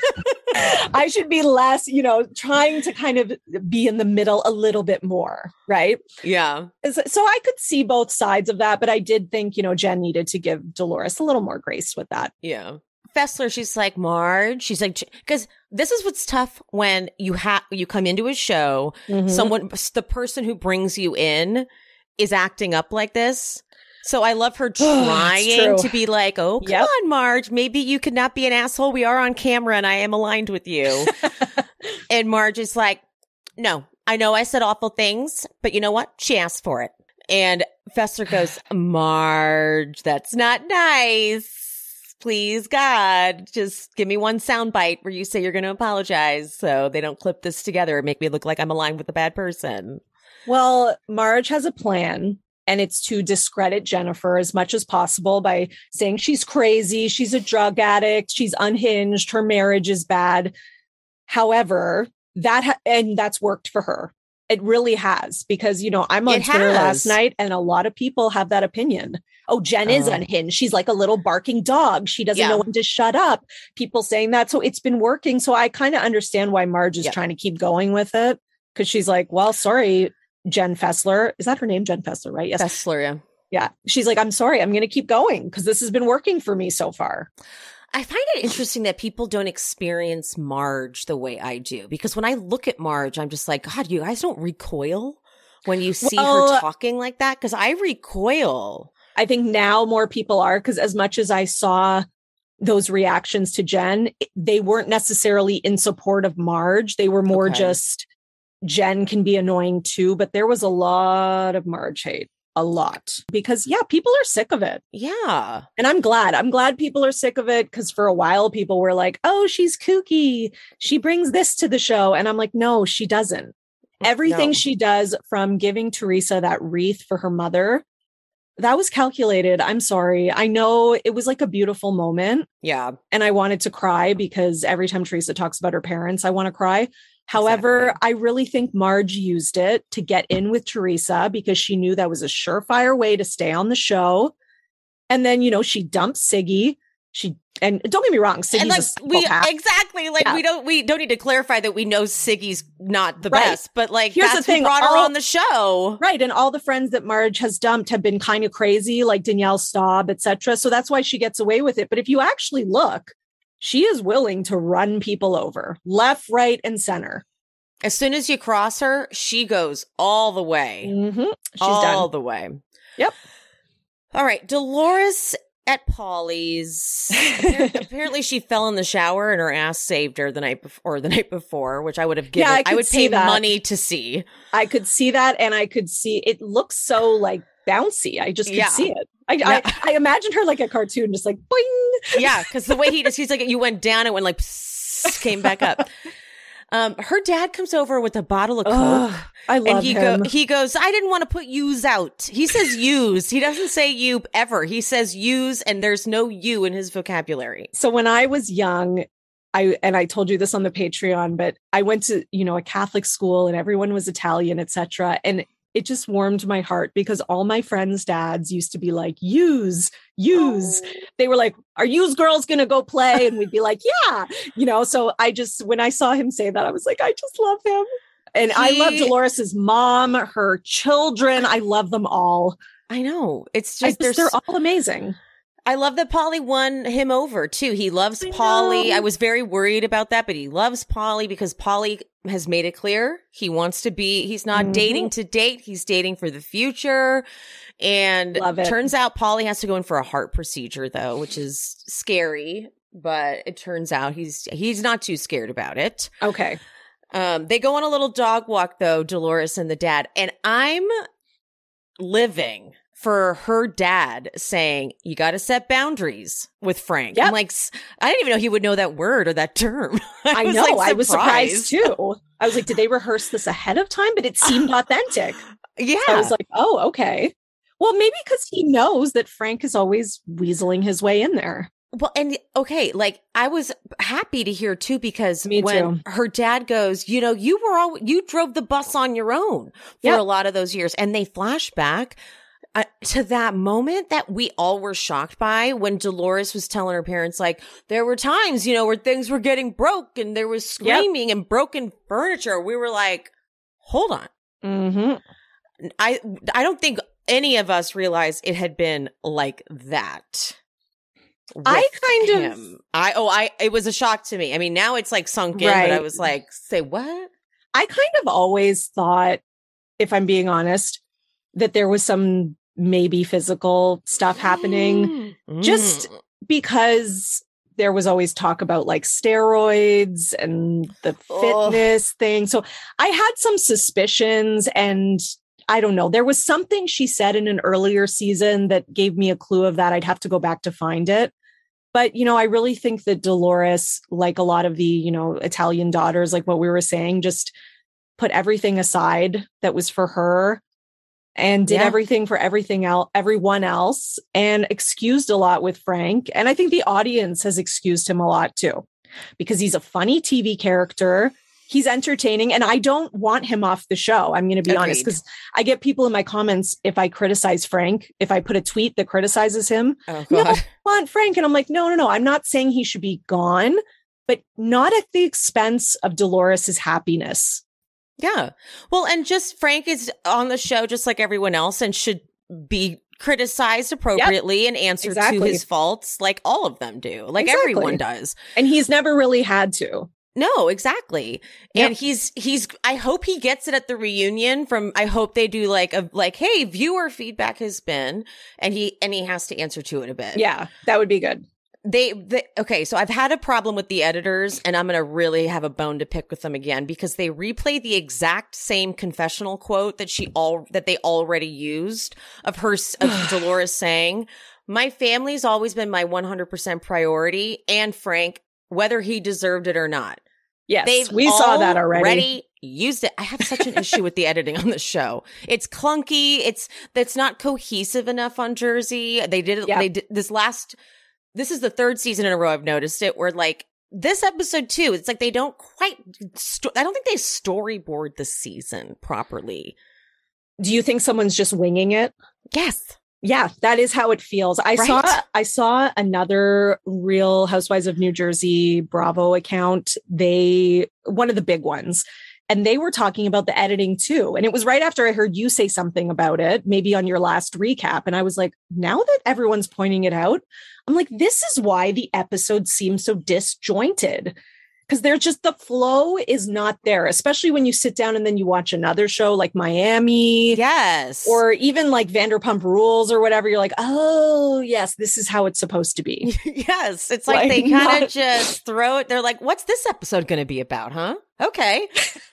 I should be less, you know, trying to kind of be in the middle a little bit more. Right. Yeah. So so I could see both sides of that, but I did think, you know, Jen needed to give Dolores a little more grace with that. Yeah. Fessler, she's like, Marge, she's like, because this is what's tough when you have, you come into a show, Mhm. someone, the person who brings you in is acting up like this. So I love her It's trying true. to be like, oh, come Yep. on, Marge, maybe you could not be an asshole. We are on camera and I am aligned with you. And Marge is like, no, I know I said awful things, but you know what? She asked for it. And Fessler goes, Marge, that's not nice. Please, God, just give me one soundbite where you say you're going to apologize so they don't clip this together and make me look like I'm aligned with a bad person. Well, Marge has a plan, and it's to discredit Jennifer as much as possible by saying she's crazy, she's a drug addict, she's unhinged, her marriage is bad. However, that ha- and that's worked for her. It really has, because, you know, I'm on It Twitter has. last night and a lot of people have that opinion. Oh, Jen is Oh. unhinged. She's like a little barking dog. She doesn't Yeah. know when to shut up. People saying that. So it's been working. So I kind of understand why Marge is Yep. trying to keep going with it, because she's like, well, sorry, Jen Fessler. Is that her name? Jen Fessler, right? Yes. Fessler, yeah. Yeah. She's like, I'm sorry. I'm going to keep going because this has been working for me so far. I find it interesting that people don't experience Marge the way I do, because when I look at Marge, I'm just like, God, you guys don't recoil when you see Well, her talking like that? Because I recoil. I think now more people are, because as much as I saw those reactions to Jen, they weren't necessarily in support of Marge. They were more Okay. just, Jen can be annoying too, but there was a lot of Marge hate. A lot. Because yeah, people are sick of it. Yeah. And I'm glad. I'm glad people are sick of it, because for a while people were like, oh, she's kooky. She brings this to the show. And I'm like, no, she doesn't. Everything No. she does, from giving Teresa that wreath for her mother, that was calculated. I'm sorry. I know it was like a beautiful moment, Yeah. and I wanted to cry because every time Teresa talks about her parents, I want to cry. However, Exactly. I really think Marge used it to get in with Teresa because she knew that was a surefire way to stay on the show. And then, you know, she dumped Siggy. She, and don't get me wrong, Siggy's And like a we psychopath. exactly like Yeah. we don't we don't need to clarify that we know Siggy's not the Right. best, but like Here's that's the thing, who brought her all- on the show. Right. And all the friends that Marge has dumped have been kind of crazy, like Danielle Staub, et cetera. So that's why she gets away with it. But if you actually look, she is willing to run people over left, right, and center. As soon as you cross her, she goes all the way. Mm-hmm. She's all done. the way. Yep. All right. Dolores at Polly's. Appar- Apparently she fell in the shower and her ass saved her the night before, or the night before, which I would have given. Yeah, I I, could would see pay that. money to see. I could see that, and I could see it looks so like bouncy. I just could Yeah. see it. I, Yeah. I I imagined her like a cartoon, just like boing. Yeah, because the way he just, he's like, you went down, it went like, psst, came back up. Um, her dad comes over with a bottle of Coke. Ugh, I love And he him. go he goes, I didn't want to put yous out. He says use. He doesn't say you ever. He says use, and there's no you in his vocabulary. So when I was young, I and I told you this on the Patreon, but I went to, you know, a Catholic school and everyone was Italian, et cetera. And it just warmed my heart because all my friends' dads used to be like, use, use. Oh. They were like, are yous girls going to go play? And we'd be like, yeah, you know, so I just, when I saw him say that, I was like, I just love him. And I love He- Dolores's mom, her children. I love them all. I know. It's I just, just, there's they're all amazing. I love that Polly won him over too. He loves I Polly. know. I was very worried about that, but he loves Polly because Polly has made it clear he wants to be, he's not Mhm. dating to date. He's dating for the future. And Love it. turns out Polly has to go in for a heart procedure though, which is scary, but it turns out he's, he's not too scared about it. Okay. Um, they go on a little dog walk though, Dolores and the dad, and I'm living for her dad saying, you got to set boundaries with Frank. Yep. I'm like, s- I didn't even know he would know that word or that term. I, was, know. like, I was surprised too. I was like, did they rehearse this ahead of time? But it seemed authentic. Yeah. I was like, oh, okay. Well, maybe because he knows that Frank is always weaseling his way in there. Well, and okay, like I was happy to hear too, because Me when too. her dad goes, you know, you were all, you drove the bus on your own for Yep. a lot of those years. And they flash back uh, to that moment that we all were shocked by when Dolores was telling her parents, like, there were times, you know, where things were getting broke and there was Yep. screaming and broken furniture. We were like, hold on. Mm-hmm. I, I don't think any of us realized it had been like that. I with kind of- him. I oh I it was a shock to me. I mean, now it's like sunk in, but I Right. was like, say what? I kind of always thought, if I'm being honest, that there was some maybe physical stuff happening just Mm. because there was always talk about like steroids and the Ugh. fitness thing. So I had some suspicions, and I don't know. There was something she said in an earlier season that gave me a clue of that. I'd have to go back to find it. But, you know, I really think that Dolores, like a lot of the, you know, Italian daughters, like what we were saying, just put everything aside that was for her and did Yeah. everything for everything else, everyone else, and excused a lot with Frank. And I think the audience has excused him a lot too, because he's a funny T V character. He's entertaining, and I don't want him off the show. I'm going to be Agreed. honest, because I get people in my comments if I criticize Frank, if I put a tweet that criticizes him, Oh, no, God. I want Frank. And I'm like, no, no, no. I'm not saying he should be gone, but not at the expense of Dolores's happiness. Yeah. Well, and just Frank is on the show just like everyone else and should be criticized appropriately yep. and answer exactly. to his faults like all of them do, like exactly. everyone does. And he's never really had to. No, exactly. Yep. And he's, he's, I hope he gets it at the reunion from, I hope they do like a, like, hey, viewer feedback has been, and he, and he has to answer to it a bit. Yeah, that would be good. They, they, okay, so I've had a problem with the editors, and I'm going to really have a bone to pick with them again because they replay the exact same confessional quote that she all, that they already used of her, of Dolores saying, my family's always been my one hundred percent priority, and Frank, whether he deserved it or not. Yes, They've we saw that already. already used it. I have such an issue with the editing on the show. It's clunky. It's that's not cohesive enough on Jersey. They did it. Yep. They did this last. This is the third season in a row I've noticed it. Where like this episode too. It's like they don't quite. Sto- I don't think they storyboard the season properly. Do you think someone's just winging it? Yes. Yeah, that is how it feels. I Right? saw I saw another Real Housewives of New Jersey Bravo account. They one of the big ones. And they were talking about the editing too. And it was right after I heard you say something about it, maybe on your last recap. And I was like, now that everyone's pointing it out, I'm like, this is why the episode seems so disjointed. Because there's just the flow is not there, especially when you sit down and then you watch another show like Miami. Yes. Or even like Vanderpump Rules or whatever. You're like, oh, yes, this is how it's supposed to be. Yes. It's like, Like, they kind of not- just throw it. They're like, what's this episode going to be about, huh? Okay.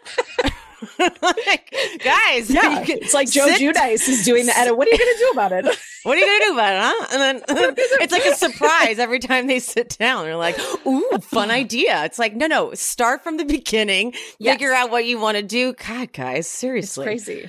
Like, guys. Yeah, you can it's like Joe sit- Giudice is doing the edit. What are you going to do about it? What are you going to do about it, huh? And then it's like a surprise every time they sit down. They're like, ooh, fun idea. It's like, no, no, start from the beginning, Yes. figure out what you want to do. God, guys, seriously. It's crazy.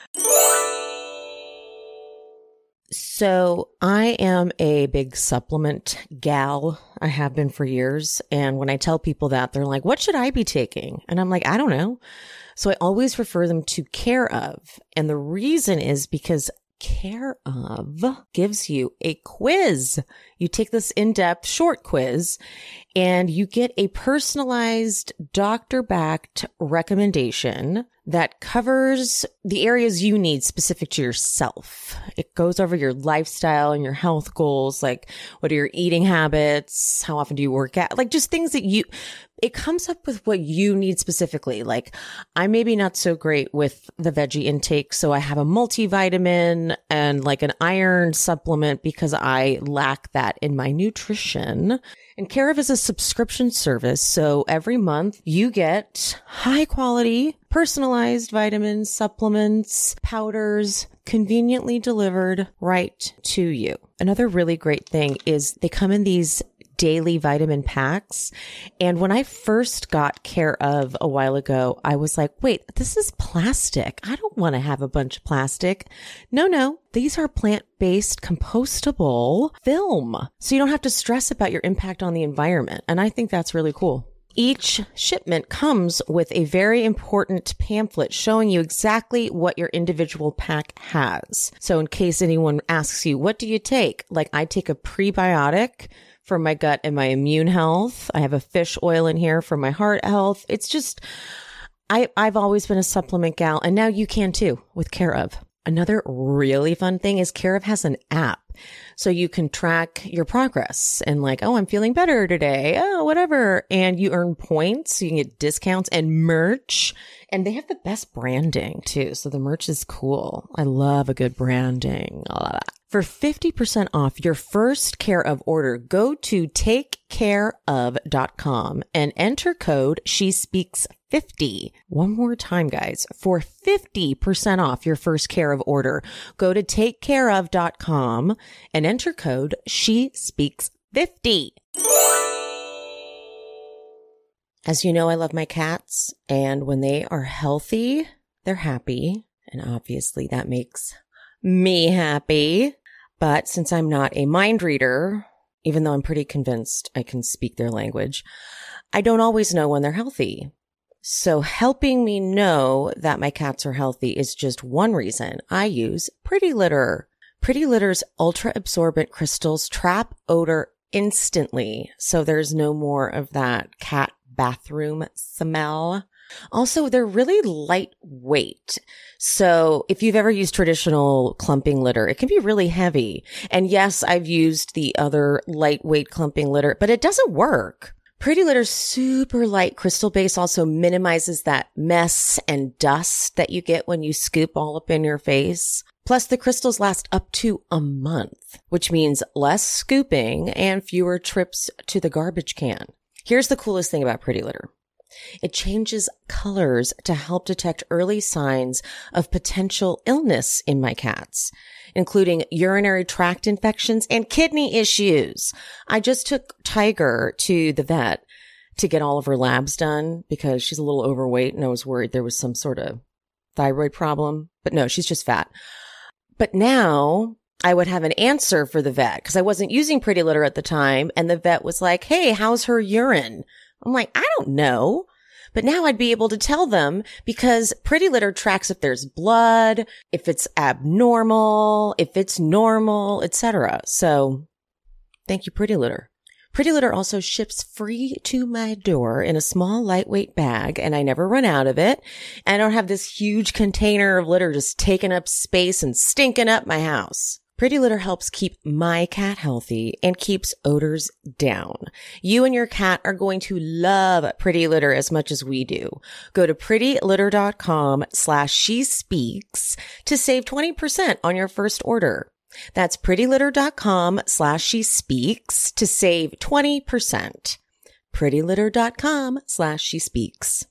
So I am a big supplement gal. I have been for years. And when I tell people that, they're like, what should I be taking? And I'm like, I don't know. So I always refer them to Care of. And the reason is because Care of gives you a quiz. You take this in-depth short quiz and you get a personalized doctor-backed recommendation that covers the areas you need specific to yourself. It goes over your lifestyle and your health goals, like what are your eating habits? How often do you work out? Like just things that you, it comes up with what you need specifically. Like I'm maybe not so great with the veggie intake, so I have a multivitamin and like an iron supplement because I lack that in my nutrition. And Care of is a subscription service. So every month you get high quality, personalized vitamins, supplements, powders, conveniently delivered right to you. Another really great thing is they come in these daily vitamin packs. And when I first got Care of a while ago, I was like, wait, this is plastic. I don't want to have a bunch of plastic. No, no, these are plant-based compostable film. So you don't have to stress about your impact on the environment. And I think that's really cool. Each shipment comes with a very important pamphlet showing you exactly what your individual pack has. So in case anyone asks you, what do you take? Like I take a prebiotic for my gut and my immune health. I have a fish oil in here for my heart health. It's just, I, I've always been a supplement gal, and now you can too with Care of. Another really fun thing is Care of has an app. So you can track your progress and like, oh, I'm feeling better today. Oh, whatever. And you earn points. So you can get discounts and merch. And they have the best branding too. So the merch is cool. I love a good branding. All of that. For fifty percent off your first Care of order, go to take care of dot com and enter code she speaks fifty. One more time, guys. For fifty percent off your first Care of order, go to take care of dot com and enter code she speaks fifty. As you know, I love my cats, and when they are healthy, they're happy. And obviously that makes me happy. But since I'm not a mind reader, even though I'm pretty convinced I can speak their language, I don't always know when they're healthy. So helping me know that my cats are healthy is just one reason I use Pretty Litter. Pretty Litter's ultra absorbent crystals trap odor instantly, so there's no more of that cat bathroom smell. Also, they're really lightweight. So if you've ever used traditional clumping litter, it can be really heavy. And yes, I've used the other lightweight clumping litter, but it doesn't work. Pretty Litter's super light crystal base also minimizes that mess and dust that you get when you scoop all up in your face. Plus, the crystals last up to a month, which means less scooping and fewer trips to the garbage can. Here's the coolest thing about Pretty Litter. It changes colors to help detect early signs of potential illness in my cats, including urinary tract infections and kidney issues. I just took Tiger to the vet to get all of her labs done because she's a little overweight and I was worried there was some sort of thyroid problem. But no, she's just fat. But now I would have an answer for the vet because I wasn't using Pretty Litter at the time. And the vet was like, hey, how's her urine? I'm like, I don't know. But now I'd be able to tell them because Pretty Litter tracks if there's blood, if it's abnormal, if it's normal, et cetera. So thank you, Pretty Litter. Pretty Litter also ships free to my door in a small, lightweight bag, and I never run out of it. And I don't have this huge container of litter just taking up space and stinking up my house. Pretty Litter helps keep my cat healthy and keeps odors down. You and your cat are going to love Pretty Litter as much as we do. Go to prettylitter.com slash she speaks to save twenty percent on your first order. That's prettylitter.com slash she speaks to save twenty percent. prettylitter.com slash she speaks.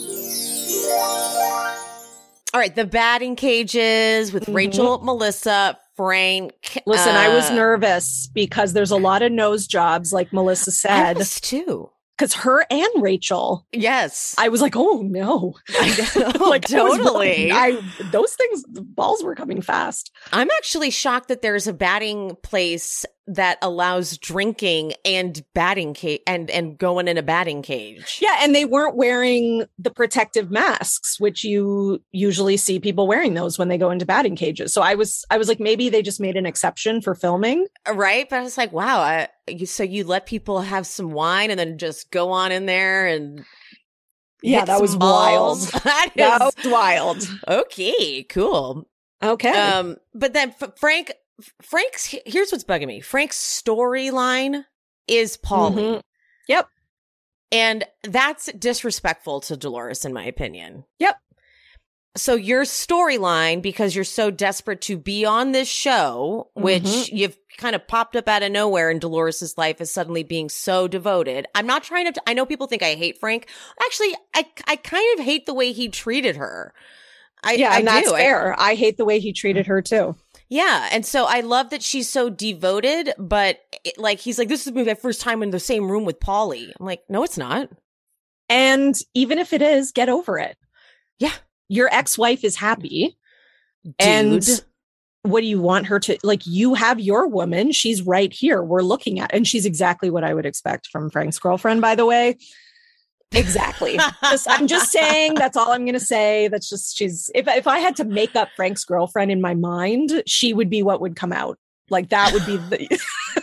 All right, the batting cages with mm-hmm. Rachel, Melissa, Frank. Listen, uh, I was nervous because there's a lot of nose jobs, like Melissa said. I was too. Because her and Rachel. Yes. I was like, oh, no. I know, like, totally. I, was, I Those things, the balls were coming fast. I'm actually shocked that there's a batting place that allows drinking and batting cage and, and going in a batting cage. Yeah. And they weren't wearing the protective masks, which you usually see people wearing those when they go into batting cages. So I was, I was like, maybe they just made an exception for filming. Right. But I was like, wow. I, you, so you let people have some wine and then just go on in there and. Yeah, that was wild. that, is, that was wild. Okay, cool. Okay. Um, but then F- Frank, Frank's, here's what's bugging me. Frank's storyline is Pauly. Mm-hmm. Yep. And that's disrespectful to Dolores, in my opinion. Yep. So your storyline, because you're so desperate to be on this show, which mm-hmm. you've kind of popped up out of nowhere in Dolores's life is suddenly being so devoted. I'm not trying to, I know people think I hate Frank. Actually, I, I kind of hate the way he treated her. I, yeah, and I that's do. fair. I, I hate the way he treated her too. Yeah. And so I love that she's so devoted, but it, like, he's like, this is my first time in the same room with Pauly. I'm like, no, it's not. And even if it is, get over it. Yeah. Your ex-wife is happy. Dude. And what do you want her to, like, you have your woman. She's right here. We're looking at, and she's exactly what I would expect from Frank's girlfriend, by the way. Exactly. just, I'm just saying, that's all I'm going to say. That's just, she's, if, if I had to make up Frank's girlfriend in my mind, she would be what would come out. Like, that would be the,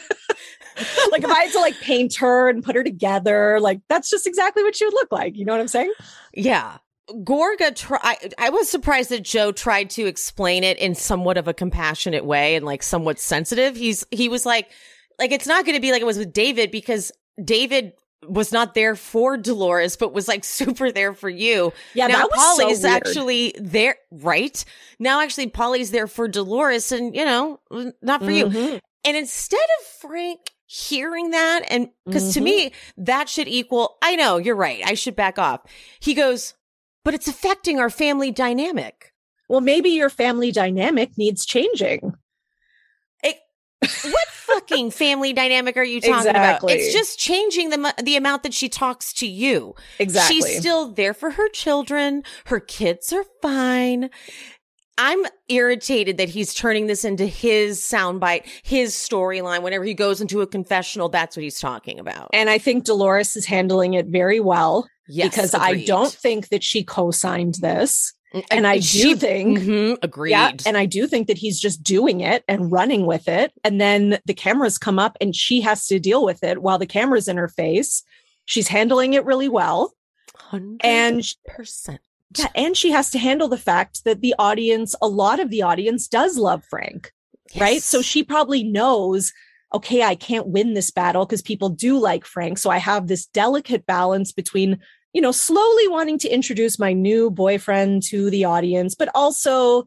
like, if I had to like paint her and put her together, like, that's just exactly what she would look like. You know what I'm saying? Yeah. Gorga, try- I, I was surprised that Joe tried to explain it in somewhat of a compassionate way and like somewhat sensitive. He's, he was like, like, it's not going to be like it was with David because David was not there for Dolores, but was like super there for you. Yeah, now that was Pauly's so weird. actually there, right? Now actually Pauly's there for Dolores and, you know, not for Mm-hmm. you. And instead of Frank hearing that, and because Mm-hmm. to me, that should equal, I know, you're right, I should back off. He goes, but it's affecting our family dynamic. Well, maybe your family dynamic needs changing. It, what fucking family dynamic are you talking Exactly. about? It's just changing the the amount that she talks to you. Exactly. She's still there for her children. Her kids are fine. I'm irritated that he's turning this into his soundbite, his storyline. Whenever he goes into a confessional, that's what he's talking about. And I think Dolores is handling it very well. Yes, because agreed. I don't think that she co-signed this. And, and I she, do think, mm-hmm, agreed. Yeah, and I do think that he's just doing it and running with it. And then the cameras come up and she has to deal with it while the camera's in her face. She's handling it really well. one hundred percent. And yeah, and she has to handle the fact that the audience, a lot of the audience does love Frank, yes. right? So she probably knows, okay, I can't win this battle because people do like Frank. So I have this delicate balance between, you know, slowly wanting to introduce my new boyfriend to the audience, but also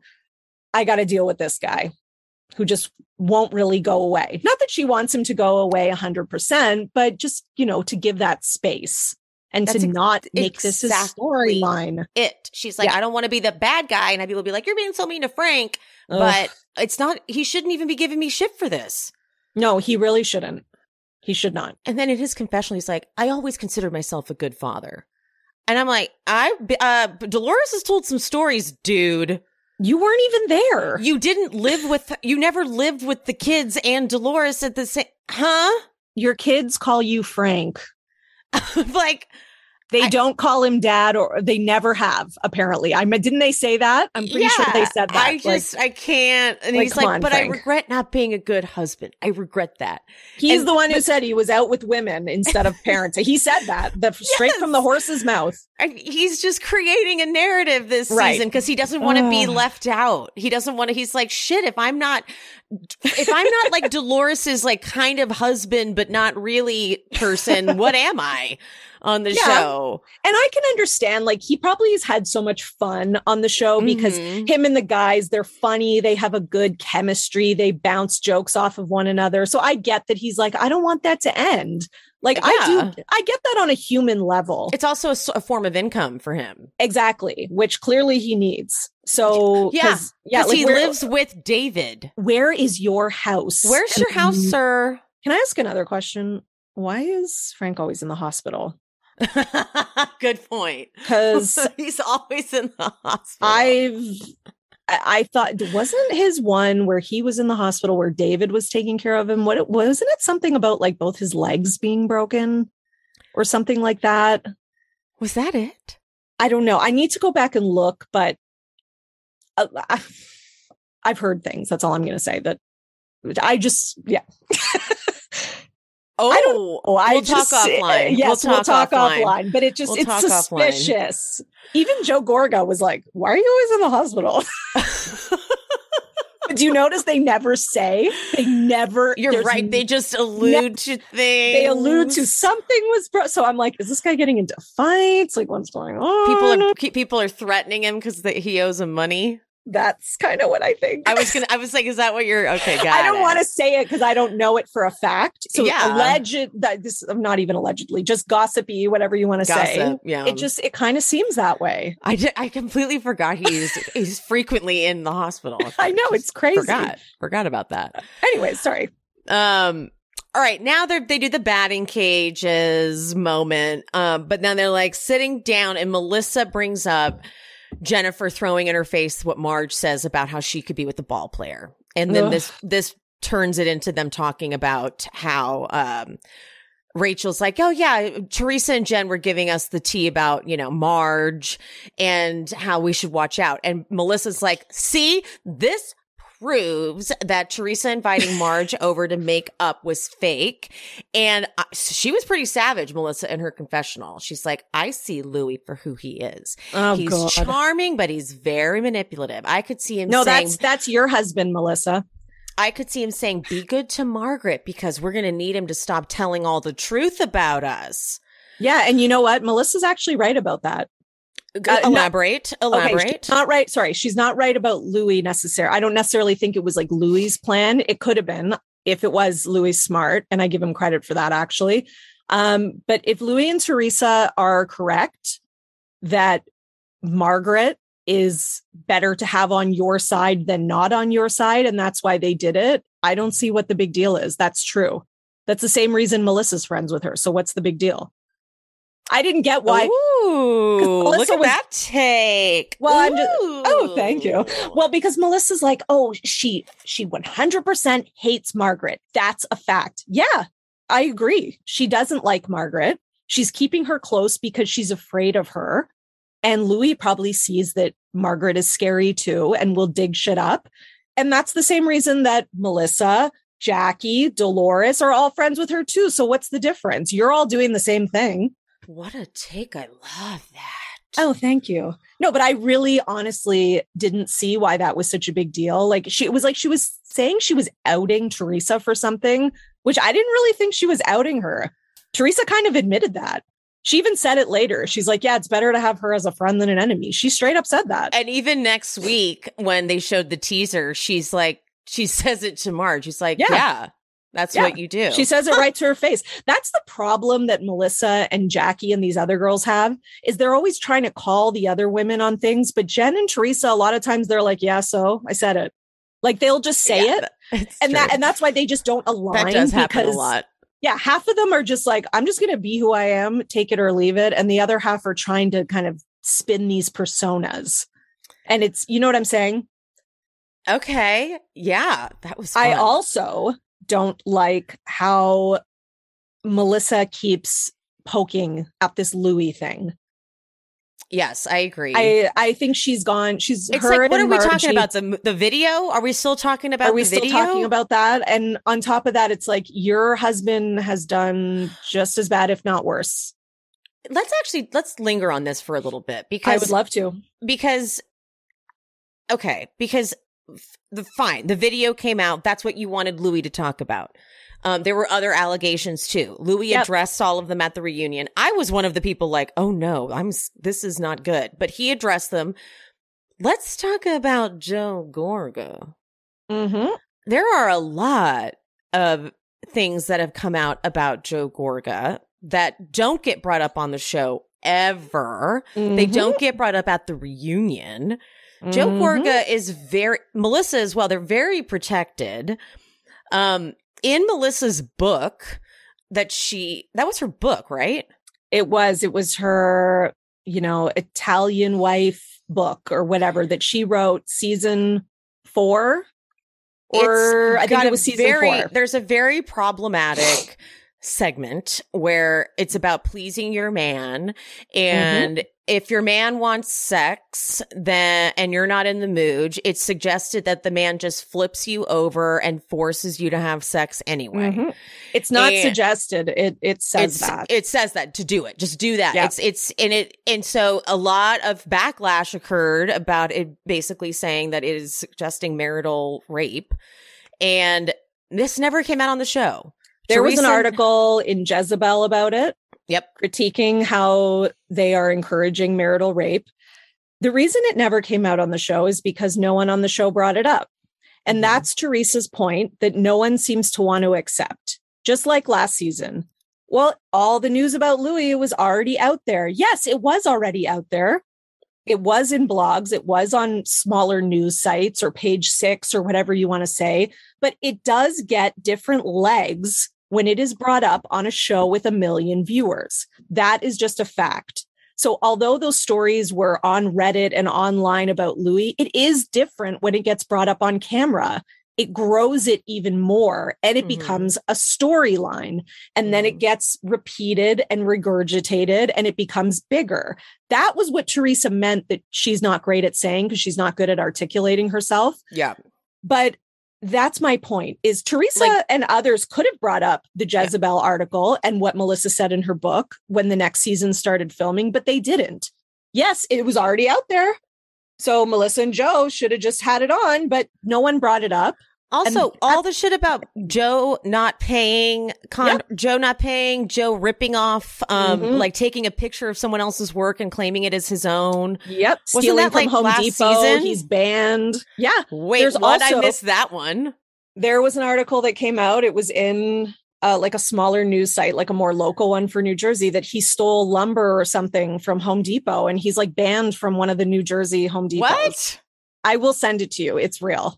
I got to deal with this guy who just won't really go away. Not that she wants him to go away one hundred percent, but just, you know, to give that space and That's to ex- not make exactly this a storyline. It. She's like, yeah. I don't want to be the bad guy. And people will be like, you're being so mean to Frank. Ugh. But it's not, he shouldn't even be giving me shit for this. No, he really shouldn't. He should not. And then in his confessional, he's like, I always considered myself a good father. And I'm like, I, uh, Dolores has told some stories, dude. You weren't even there. You didn't live with, you never lived with the kids and Dolores at the same, huh? Your kids call you Frank. Like, they I, don't call him dad, or they never have, apparently. I mean, didn't they say that? I'm pretty yeah, sure they said that. I just, like, I can't. And like, he's like, on, but Frank. I regret not being a good husband. I regret that. He's and, the one who but, said he was out with women instead of parents. He said that the, yes. straight from the horse's mouth. And he's just creating a narrative this right. season because he doesn't want to be left out. He doesn't want to, he's like, shit, if I'm not, if I'm not like Dolores's like kind of husband, but not really person, what am I on the yeah. show? And I can understand, like, he probably has had so much fun on the show because mm-hmm. him and the guys, they're funny. They have a good chemistry. They bounce jokes off of one another. So I get that he's like, I don't want that to end. Like, yeah. I do, I get that on a human level. It's also a, a form of income for him. Exactly, which clearly he needs. So, yeah, yeah, like, he where, lives with David. Where is your house? Where's your house, sir? Can I ask another question? Why is Frank always in the hospital? Good point. Because he's always in the hospital. I've, I thought, wasn't his one where he was in the hospital where David was taking care of him? What wasn't it something about like both his legs being broken or something like that? Was that it? I don't know. I need to go back and look, but uh, I, I've heard things. That's all I'm going to say. That I just, yeah. Oh, I don't, oh, I we'll just, talk offline. Yes, we'll talk, we'll talk offline. offline. But it just, we'll it's suspicious. Offline. Even Joe Gorga was like, why are you always in the hospital? Do you notice they never say? They never. You're right. N- they just allude ne- to things. They allude to something was bro. So I'm like, is this guy getting into fights? Like, what's going on? People are people are threatening him because he owes them money. That's kind of what I think. I was gonna. I was like, is that what you're? Okay, got I don't it. want to say it because I don't know it for a fact. So yeah. alleged that this, not even allegedly, just gossipy, whatever you want to say. Yeah. It just it kind of seems that way. I did, I completely forgot he's he's frequently in the hospital. I know, it's crazy. Forgot forgot about that. Anyway, sorry. Um. All right, now they they do the batting cages moment. Um. But then they're like sitting down, and Melissa brings up Jennifer throwing in her face what Marge says about how she could be with the ball player. And then Ugh. this this turns it into them talking about how um, Rachel's like, oh, yeah, Teresa and Jen were giving us the tea about, you know, Marge and how we should watch out. And Melissa's like, see, this proves that Teresa inviting Marge over to make up was fake. And uh, she was pretty savage, Melissa, in her confessional. She's like, I see Louis for who he is. Oh, he's God. charming, but he's very manipulative. I could see him no, saying- that's that's your husband, Melissa. I could see him saying, be good to Margaret because we're going to need him to stop telling all the truth about us. Yeah. And you know what? Melissa's actually right about that. Uh, elaborate, not, elaborate. Okay, she's not right. Sorry. She's not right about Louis necessarily. I don't necessarily think it was like Louis's plan. It could have been if it was Louis smart. And I give him credit for that, actually. Um, but if Louis and Teresa are correct that Margaret is better to have on your side than not on your side, and that's why they did it, I don't see what the big deal is. That's true. That's the same reason Melissa's friends with her. So what's the big deal? I didn't get why. Ooh, look at was, that take. Well, I'm just, oh, thank you. Well, because Melissa's like, oh, she she one hundred percent hates Margaret. That's a fact. Yeah, I agree. She doesn't like Margaret. She's keeping her close because she's afraid of her. And Louis probably sees that Margaret is scary too and will dig shit up. And that's the same reason that Melissa, Jackie, Dolores are all friends with her too. So what's the difference? You're all doing the same thing. What a take. I love that. Oh, thank you. No, but I really honestly didn't see why that was such a big deal. Like she, it was like she was saying she was outing Teresa for something, which I didn't really think she was outing her. Teresa kind of admitted that. She even said it later. She's like, yeah, it's better to have her as a friend than an enemy. She straight up said that. And even next week when they showed the teaser, she's like, she says it to Marge. She's like, yeah, yeah that's yeah. what you do. She says it right to her face. That's the problem that Melissa and Jackie and these other girls have, is they're always trying to call the other women on things. But Jen and Teresa, a lot of times they're like, yeah, so I said it. Like they'll just say yeah, it. And true. that and that's why they just don't align. That does happen because, a lot. Yeah, half of them are just like, I'm just going to be who I am, take it or leave it. And the other half are trying to kind of spin these personas. And it's, you know what I'm saying? Okay. Yeah, that was fun. I also don't like how Melissa keeps poking at this Louis thing. Yes, I agree. I, I think she's gone. She's it's her like, what are we Margie, talking about? The the video? Are we still talking about Are we the still video? talking about that? And on top of that, it's like your husband has done just as bad, if not worse. Let's actually, let's linger on this for a little bit because I would love to. Because, okay, because the fine, the video came out. That's what you wanted Louis to talk about. Um, there were other allegations too. Louis yep. addressed all of them at the reunion. I was one of the people like, oh no, I'm, this is not good, but he addressed them. Let's talk about Joe Gorga. Mm-hmm. There are a lot of things that have come out about Joe Gorga that don't get brought up on the show ever. Mm-hmm. They don't get brought up at the reunion. Mm-hmm. Joe Gorga is very, Melissa as well. They're very protected. Um, In Melissa's book that she, that was her book, right? It was, it was her, you know, Italian wife book or whatever that she wrote season four. Or it's I think it was season very, four. There's a very problematic segment where it's about pleasing your man. And mm-hmm. if your man wants sex, then, and you're not in the mood, it's suggested that the man just flips you over and forces you to have sex anyway. Mm-hmm. It's not and suggested. It, it says it's, that. It says that to do it. Just do that. Yeah. It's, it's, and it, and so a lot of backlash occurred about it basically saying that it is suggesting marital rape. And this never came out on the show. There Teresa- was an article in Jezebel about it. Yep. Critiquing how they are encouraging marital rape. The reason it never came out on the show is because no one on the show brought it up. And mm-hmm. that's Teresa's point that no one seems to want to accept. Just like last season. Well, all the news about Louis was already out there. Yes, it was already out there. It was in blogs. It was on smaller news sites or Page Six or whatever you want to say. But it does get different legs when it is brought up on a show with a million viewers. That is just a fact. So although those stories were on Reddit and online about Louis, it is different when it gets brought up on camera. It grows it even more and it mm-hmm. becomes a storyline. And mm-hmm. then it gets repeated and regurgitated and it becomes bigger. That was what Teresa meant that she's not great at saying because she's not good at articulating herself. Yeah. But that's my point is Teresa like, and others could have brought up the Jezebel yeah. article and what Melissa said in her book when the next season started filming, but they didn't. Yes, it was already out there. So Melissa and Joe should have just had it on, but no one brought it up. Also, and all the shit about Joe not paying, con- yep. Joe not paying, Joe ripping off, um, mm-hmm. like taking a picture of someone else's work and claiming it as his own. Yep. Wasn't Stealing that from like Home last Depot. Season? He's banned. Yeah. Wait, There's what? Also, I missed that one. There was an article that came out. It was in uh, like a smaller news site, like a more local one for New Jersey, that he stole lumber or something from Home Depot. And he's like banned from one of the New Jersey Home Depots. What? I will send it to you. It's real.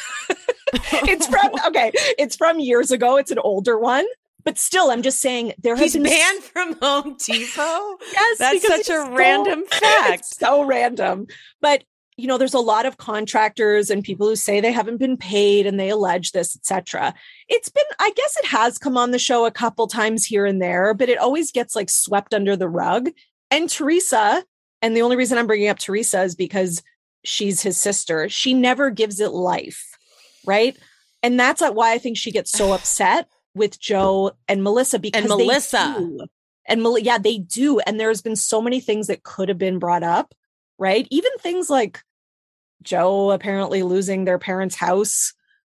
It's from, okay, it's from years ago. It's an older one, but still, I'm just saying there has He's been banned from Home Depot? Yes. That's such a stole, random fact. It's so random. But you know, there's a lot of contractors and people who say they haven't been paid and they allege this, et cetera. It's been, I guess it has come on the show a couple times here and there, but it always gets like swept under the rug. And Teresa, and the only reason I'm bringing up Teresa is because she's his sister. She never gives it life, right? And that's why I think she gets so upset with Joe and Melissa because and Melissa. They do. And Mel- yeah, they do. And there's been so many things that could have been brought up, right? Even things like Joe apparently losing their parents' house.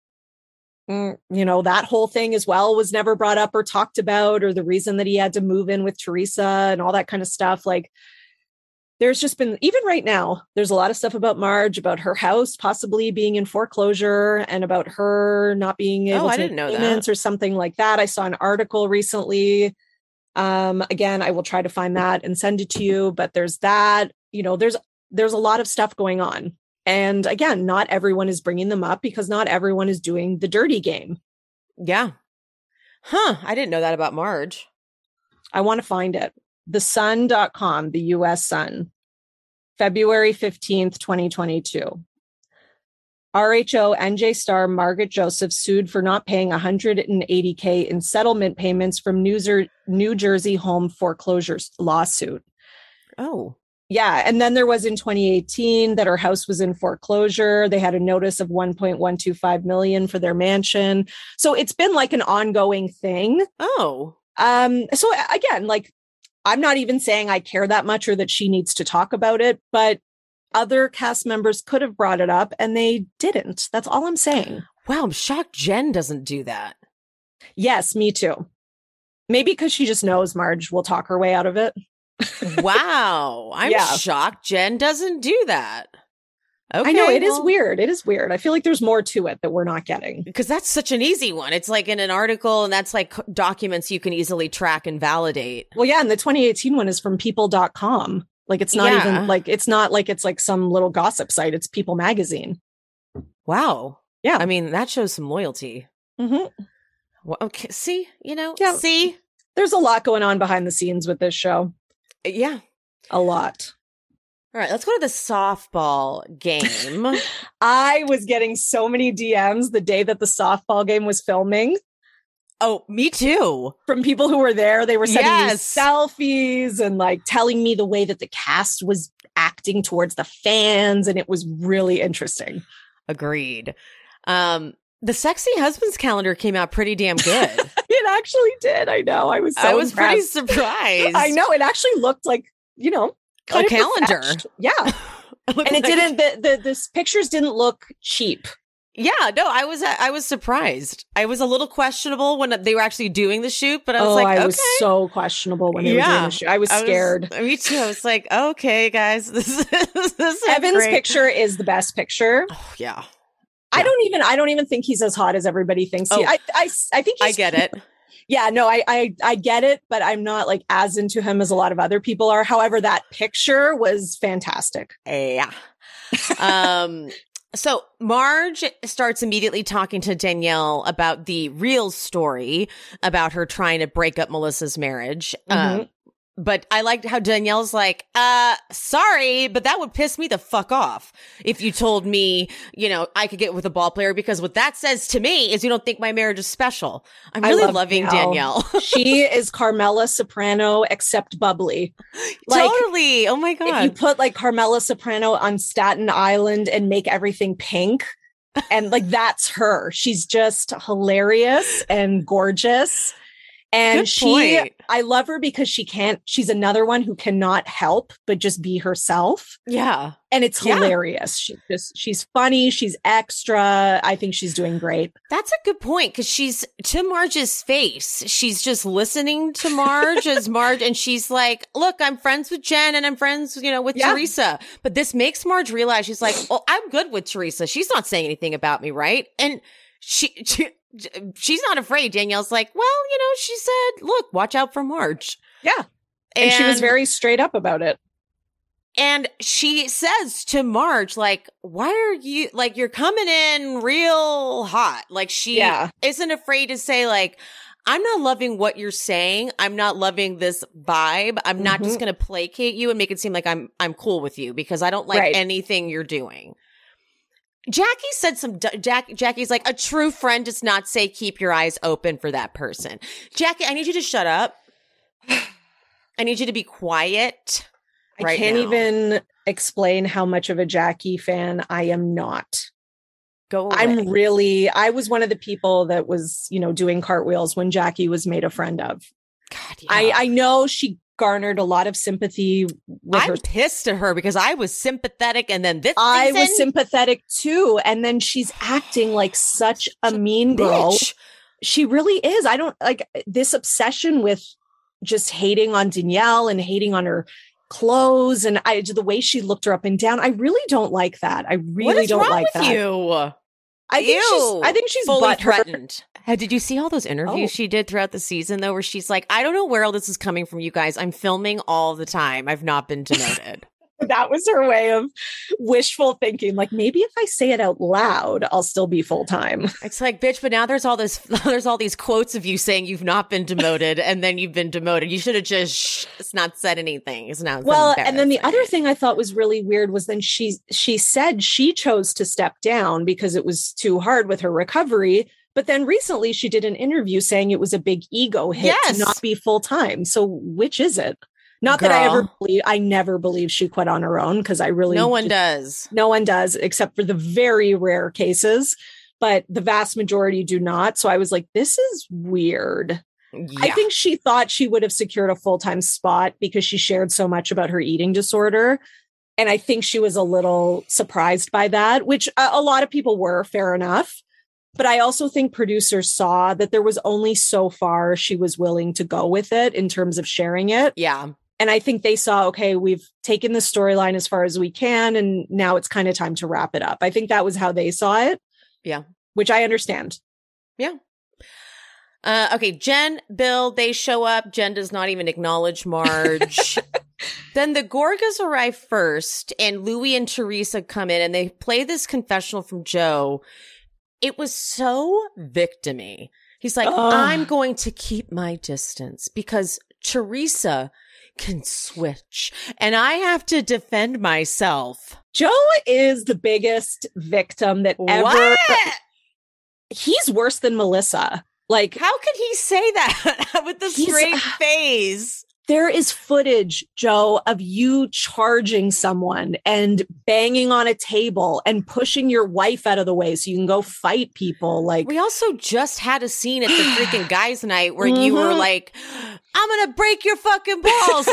Mm, you know, that whole thing as well was never brought up or talked about, or the reason that he had to move in with Teresa and all that kind of stuff. Like, there's just been, even right now, there's a lot of stuff about Marge, about her house possibly being in foreclosure and about her not being able oh, I to didn't know payments that. or something like that. I saw an article recently. Um, again, I will try to find that and send it to you, but there's that, you know, there's, there's a lot of stuff going on. And again, not everyone is bringing them up because not everyone is doing the dirty game. Yeah. Huh. I didn't know that about Marge. I want to find it. the sun dot com, the U S Sun, February fifteenth, twenty twenty-two. R H O N J star Margaret Joseph sued for not paying one hundred eighty thousand dollars in settlement payments from New, Zer- New Jersey home foreclosure lawsuit. Oh. Yeah. And then there was in twenty eighteen that her house was in foreclosure. They had a notice of one point one two five million dollars for their mansion. So it's been like an ongoing thing. Oh. Um, so again, like, I'm not even saying I care that much or that she needs to talk about it, but other cast members could have brought it up and they didn't. That's all I'm saying. Wow. I'm shocked Jen doesn't do that. Yes, me too. Maybe because she just knows Marge will talk her way out of it. Wow. I'm Yeah. shocked Jen doesn't do that. Okay, I know it is well, weird. It is weird. I feel like there's more to it that we're not getting. because that's such an easy one. It's like in an article and that's like documents you can easily track and validate. Well, yeah. And the twenty eighteen one is from people dot com. Like, it's not Yeah. even like, it's not like it's like some little gossip site. It's People Magazine. Wow. Yeah. I mean, that shows some loyalty. Mm-hmm. Well, okay. See, you know, Yeah. see, There's a lot going on behind the scenes with this show. yeah. A lot. All right, let's go to the softball game. I was getting so many D Ms the day that the softball game was filming Oh, me too. from people who were there. They were sending Yes. me selfies and like telling me the way that the cast was acting towards the fans. And it was really interesting. Agreed. Um, the sexy husbands calendar came out pretty damn good. It actually did. I know. I was so I was pretty impressed. surprised. I know. It actually looked like, you know, kind A of calendar. perfect. Yeah. It looked And it like- didn't, the, the, the pictures didn't look cheap. Yeah, no, I was I was surprised. I was a little questionable when they were actually doing the shoot, but I was oh, like, I okay. was so questionable when they were doing Yeah. the shoot. I was I was- scared. me too. I was like, okay, guys, this is this is Evan's great. picture is the best picture. Oh, yeah, I don't even I don't even think he's as hot as everybody thinks. He, Oh. I, I I think I he's, get it. Yeah, no, I, I I get it, but I'm not like as into him as a lot of other people are. However, that picture was fantastic. Yeah. um. So Marge starts immediately talking to Danielle about the real story about her trying to break up Melissa's marriage. Mhm. Um, but I liked how Danielle's like, uh, sorry, but that would piss me the fuck off if you told me, you know, I could get with a ball player, because what that says to me is you don't think my marriage is special. I'm I really love loving Danielle. Danielle. She is Carmela Soprano except bubbly. Like, Totally. Oh my if you God. put like Carmela Soprano on Staten Island and make everything pink, and like that's her. She's just hilarious and gorgeous. And Good she, point. I love her because she can't, she's another one who cannot help but just be herself. Yeah. And it's Yeah. hilarious. She just, she's funny. She's extra. I think she's doing great. That's a good point, because she's to Marge's face. She's just listening to Marge as Marge, and she's like, look, I'm friends with Jen and I'm friends, you know, with Yeah. Teresa. But this makes Marge realize she's like, oh, I'm good with Teresa. She's not saying anything about me, right? And she, she she's not afraid. Danielle's like, well, you know, she said, look, watch out for Marge. Yeah. And, she was very straight up about it. And she says to Marge, like, why are you, like, you're coming in real hot. Like, she Yeah. isn't afraid to say, like, I'm not loving what you're saying. I'm not loving this vibe. I'm not Mm-hmm. just going to placate you and make it seem like I'm I'm cool with you because I don't like Right. anything you're doing. Jackie said some, Jack, Jackie's like, a true friend does not say keep your eyes open for that person. Jackie, I need you to shut up. I need you to be quiet. I right can't now. even explain how much of a Jackie fan I am not. Go away. I'm really, I was one of the people that was, you know, doing cartwheels when Jackie was made a friend of. God, yeah. I, I know she garnered a lot of sympathy with I'm her. pissed at her because I was sympathetic and then this I season, was sympathetic too. And then she's acting like such a mean girl. bitch. She really is. I don't like this obsession with just hating on Danielle and hating on her clothes and I the way she looked her up and down. I really don't like that. I really What is don't wrong like with that. you? I think Ew. she's I think she's fully butthurt. threatened. Hey, did you see all those interviews Oh. she did throughout the season though, where she's like, I don't know where all this is coming from, you guys. I'm filming all the time. I've not been demoted. That was her way of wishful thinking. Like maybe if I say it out loud, I'll still be full time. It's like, bitch, but now there's all this, there's all these quotes of you saying you've not been demoted and then you've been demoted. You should have just sh- it's not said anything. It's not. Well, and then the other embarrassing. thing I thought was really weird was then she she said she chose to step down because it was too hard with her recovery. But then recently she did an interview saying it was a big ego hit Yes. to not be full time. So which is it? Not that I ever Girl. believe, I never believe she quit on her own because I really no one just- does. No one does, except for the very rare cases, but the vast majority do not. So I was like, this is weird. I Yeah. think she thought she would have secured a full-time spot because she shared so much about her eating disorder. And I think she was a little surprised by that, which a, a lot of people were, fair enough. But I also think producers saw that there was only so far she was willing to go with it in terms of sharing it. Yeah. And I think they saw, okay, we've taken the storyline as far as we can, and now it's kind of time to wrap it up. I think that was how they saw it. Yeah. Which I understand. Yeah. Uh, okay, Jen, Bill, they show up. Jen does not even acknowledge Marge. Then the Gorgas arrive first, and Louis and Teresa come in, and they play this confessional from Joe. It was so victim-y. He's like, Ugh. I'm going to keep my distance because Teresa can switch, and I have to defend myself. Joe is the biggest victim that ever. What? He's worse than Melissa. Like, How could he say that with the He's- straight face? there is footage, Joe, of you charging someone and banging on a table and pushing your wife out of the way so you can go fight people. Like, We also just had a scene at the freaking guys' night where you were Mhm. like, "I'm gonna break your fucking balls,"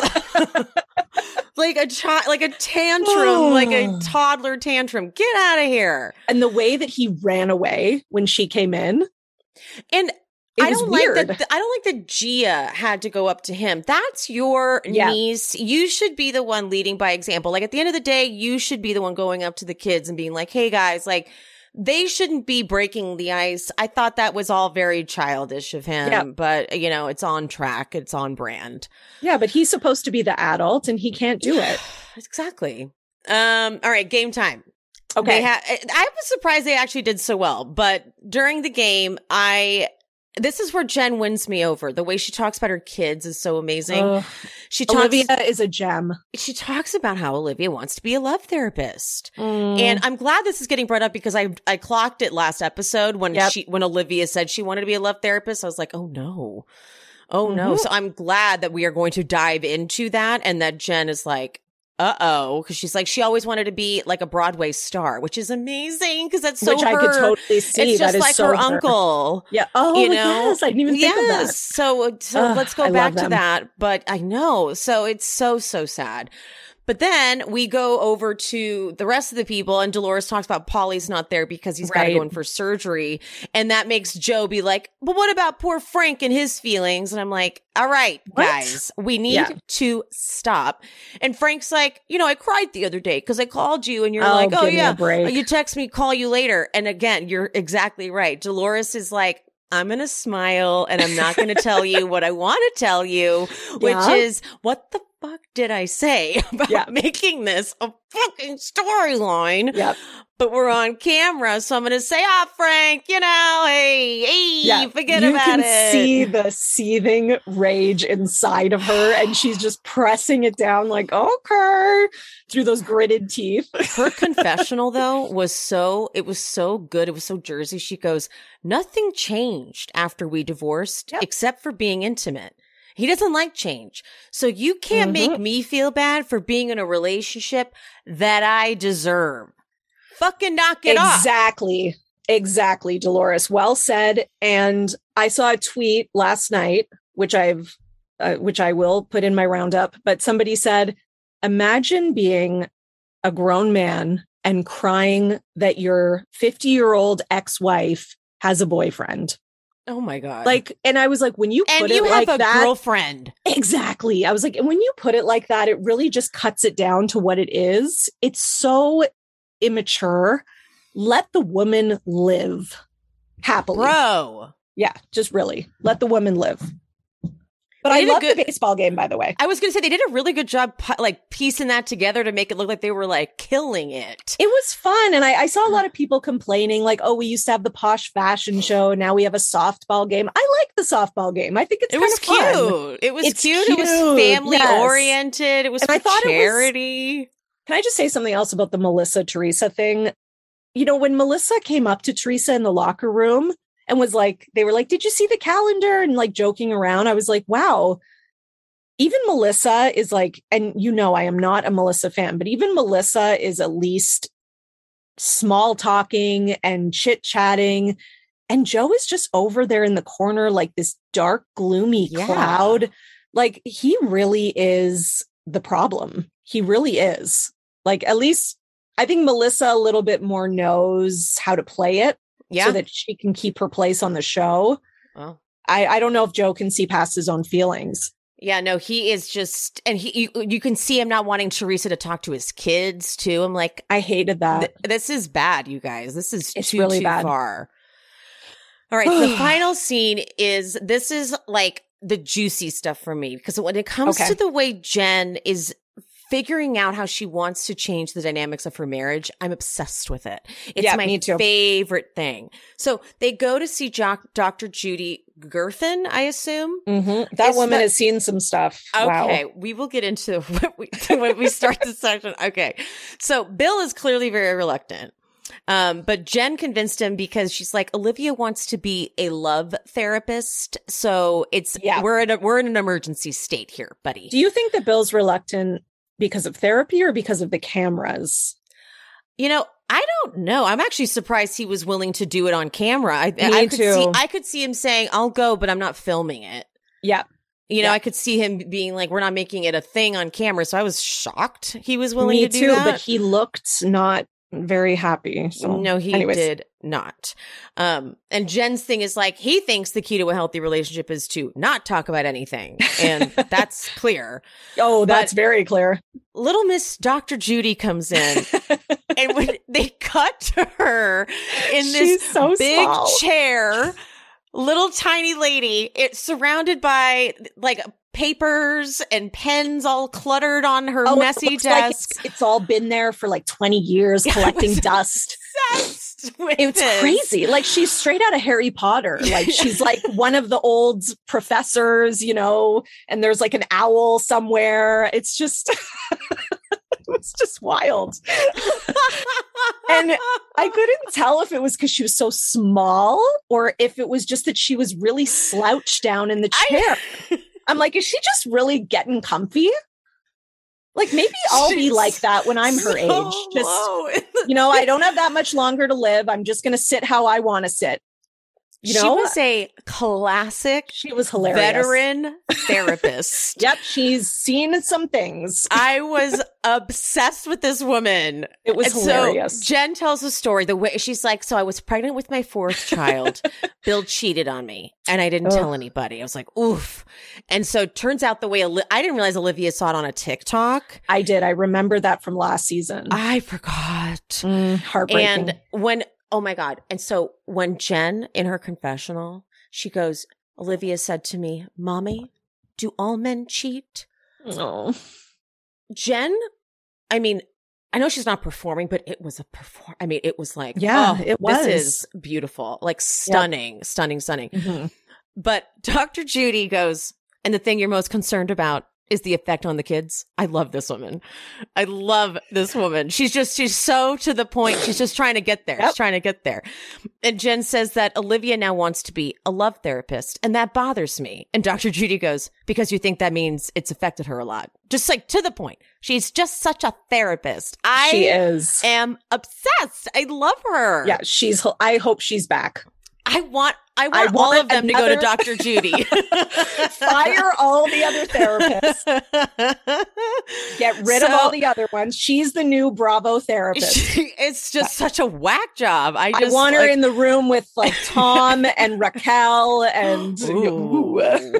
like a child, like a tantrum, like a toddler tantrum. Get out of here! and the way that he ran away when she came in, And it I was don't weird. like that. I don't like that Gia had to go up to him. That's your Yeah. niece. You should be the one leading by example. Like at the end of the day, you should be the one going up to the kids and being like, "Hey guys, like." They shouldn't be breaking the ice. I thought that was all very childish of him, Yeah. but you know, it's on track. It's on brand. Yeah, but he's supposed to be the adult and he can't do it. Exactly. Um, all right, game time. Okay. They ha- I was surprised they actually did so well, but during the game, I this is where Jen wins me over. The way she talks about her kids is so amazing. Ugh. she talks Olivia is a gem. she talks about how Olivia wants to be a love therapist. Mm. And I'm glad this is getting brought up because I I clocked it last episode when Yep. she when Olivia said she wanted to be a love therapist. I was like, oh no. Oh no. Mhm. So I'm glad that we are going to dive into that and that Jen is like, uh-oh, because she's like, she always wanted to be like a Broadway star, which is amazing because that's so Which her. I could totally see. It's just that is like so her uncle. Yeah. Oh, You know? yes. I didn't even think of that. Yes. So, so Ugh, let's go I back love to them. that. But I know. So it's so, so sad. But then we go over to the rest of the people and Dolores talks about Paulie's not there because he's got to Right. go in for surgery. And that makes Joe be like, but what about poor Frank and his feelings? And I'm like, all right, What? guys, we need Yeah. to stop. And Frank's like, you know, I cried the other day because I called you and you're Oh, like, oh give me a yeah, break. you text me, call you later. And again, you're exactly right. Dolores is like, I'm going to smile and I'm not going to tell you what I want to tell you, which Yeah. is what the fuck did I say about Yeah. making this a fucking storyline? Yep. But we're on camera, so I'm going to say, ah, Frank, you know, hey, hey, Yeah. forget you about can it. see the seething rage inside of her, and she's just pressing it down like, okay, through those gritted teeth. Her confessional, though, was so, it was so good. It was so Jersey. She goes, nothing changed after we divorced, Yep. except for being intimate. He doesn't like change. So you can't Mhm. make me feel bad for being in a relationship that I deserve. Fucking knock it off. Exactly. Exactly, Dolores. Well said. And I saw a tweet last night, which I've, uh, which I will put in my roundup, but somebody said, imagine being a grown man and crying that your fifty year old ex-wife has a boyfriend. Oh my God. Like, and I was like, when you and put you it have like a that, girlfriend. exactly. I was like, and when you put it like that, it really just cuts it down to what it is. It's so immature. Let the woman live happily. Bro. Yeah, just really let the woman live. But They I did a love good- the baseball game, by the way. I was going to say they did a really good job pu- like piecing that together to make it look like they were like killing it. It was fun. And I, I saw a lot of people complaining like, oh, we used to have the posh fashion show. And now we have a softball game. I like the softball game. I think it's It kind was of fun. cute. It was It's cute. It was cute. family Yes. oriented. It was And for I thought it was- charity. Can I just say something else about the Melissa Teresa thing? You know, when Melissa came up to Teresa in the locker room and was like, they were like, did you see the calendar? And like joking around, I was like, wow. Even Melissa is like, and you know, I am not a Melissa fan, but even Melissa is at least small talking and chit chatting. And Joe is just over there in the corner, like this dark, gloomy Yeah. cloud. Like he really is the problem. He really is. Like, at least I think Melissa a little bit more knows how to play it Yeah. so that she can keep her place on the show. Oh. I, I don't know if Joe can see past his own feelings. Yeah, no, he is just, and he, you, you can see him not wanting Teresa to talk to his kids too. I'm like, I hated that. th- this is bad, you guys. This is It's too, really too bad. far. All right, so the final scene is, this is like the juicy stuff for me, because when it comes Okay. to the way Jen is figuring out how she wants to change the dynamics of her marriage, I'm obsessed with it. It's Yeah, my me too. favorite thing. So they go to see jo- Doctor Judy Gerthen, I assume. Mhm. That Is woman that- has seen some stuff. Okay, Wow. we will get into what we, when we start this section. Okay, so Bill is clearly very reluctant. Um, but Jen convinced him because she's like, Olivia wants to be a love therapist. So it's, Yeah. we're in a, we're in an emergency state here, buddy. Do you think that Bill's reluctant because of therapy or because of the cameras? You know, I don't know. I'm actually surprised he was willing to do it on camera. I, Me I could too. see, I could see him saying, I'll go, but I'm not filming it. Yeah. You know, Yeah. I could see him being like, we're not making it a thing on camera. So I was shocked he was willing Me to do too, that. but he looked not very happy. So No, he anyways. did not. Um, and Jen's thing is like, he thinks the key to a healthy relationship is to not talk about anything. And that's clear. Oh, that's But- very clear. Little Miss Doctor Judy comes in and when they cut to her in this She's so big small. chair, little tiny lady, it's surrounded by like papers and pens all cluttered on her Oh, it messy looks like desk. it's, it's all been there for like twenty years Yeah, I collecting was dust. Obsessed with It's this. crazy. Like she's straight out of Harry Potter. Like she's like one of the old professors, you know, and there's like an owl somewhere. It's just, it's just wild. And I couldn't tell if it was because she was so small or if it was just that she was really slouched down in the chair. I- I'm like, is she just really getting comfy? Like maybe I'll be She's like that when I'm her so age. Just, low in the- you know, I don't have that much longer to live. I'm just going to sit how I want to sit. You know, she was a classic she was hilarious. veteran therapist. Yep, she's seen some things. I was obsessed with this woman. It was And hilarious. So Jen tells the story the way she's like, so I was pregnant with my fourth child. Bill cheated on me and I didn't Ugh. tell anybody. I was like, oof. And so it turns out the way Oli- I didn't realize Olivia saw it on a TikTok. I did. I remember that from last season. I forgot. Mm, heartbreaking. And when, oh my God. And so when Jen in her confessional, she goes, Olivia said to me, Mommy, do all men cheat? Oh. Jen, I mean, I know she's not performing, but it was a perform. I mean, it was like, yeah, oh, it was. This is beautiful, like stunning, yep. stunning, stunning. Mm-hmm. But Doctor Judy goes, and the thing you're most concerned about is the effect on the kids. I love this woman. I love this woman. She's just, she's so to the point. She's just trying to get there. Yep. She's trying to get there. And Jen says that Olivia now wants to be a love therapist, and that bothers me. And Doctor Judy goes, because you think that means it's affected her a lot. Just like to the point. She's just such a therapist. I she is. am obsessed. I love her. Yeah, she's, I hope she's back. I want, I want, I want all of them another... to go to Doctor Judy. Fire all the other therapists. Get rid so, of all the other ones. She's the new Bravo therapist. She, it's just such a whack job. I just I want her like, in the room with like Tom and Raquel and ooh.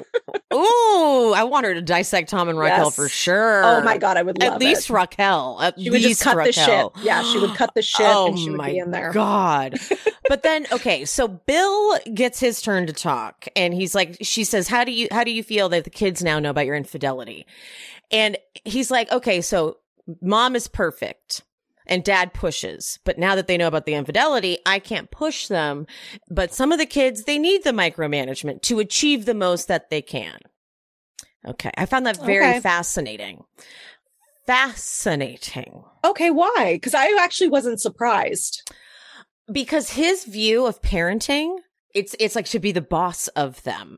Ooh, I want her to dissect Tom and Raquel yes. for sure. Oh my God, I would love At least it. Raquel. At she least would just cut Raquel. the shit. Yeah, she would cut the shit oh and she would my be in there. God. But then, okay, so Bill gets his turn to talk, and he's like, she says, how do you, how do you feel that the kids now know about your infidelity? And he's like, okay, so mom is perfect and dad pushes, but now that they know about the infidelity, I can't push them. But some of the kids, they need the micromanagement to achieve the most that they can. Okay. I found that very okay. fascinating. Fascinating. Okay. Why? Because I actually wasn't surprised. Because his view of parenting, it's it's like to be the boss of them.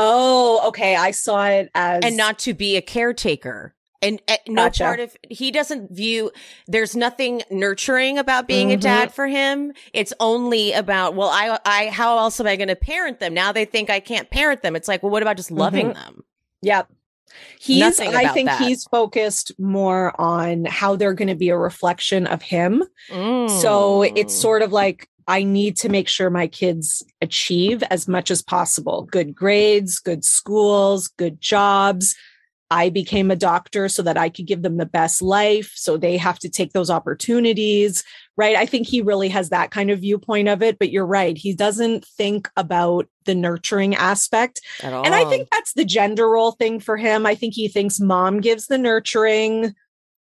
Oh, okay. I saw it as... And not to be a caretaker. And uh, no Gotcha. part of... He doesn't view... There's nothing nurturing about being mm-hmm. a dad for him. It's only about, well, I, I, how else am I going to parent them? Now they think I can't parent them. It's like, well, what about just loving mm-hmm. them? Yep. He's, Nothing I about think that. he's focused more on how they're going to be a reflection of him. Mm. So it's sort of like, I need to make sure my kids achieve as much as possible. Good grades, good schools, good jobs. I became a doctor so that I could give them the best life. So they have to take those opportunities, right? I think he really has that kind of viewpoint of it, but you're right. He doesn't think about the nurturing aspect. At all. And I think that's the gender role thing for him. I think he thinks mom gives the nurturing,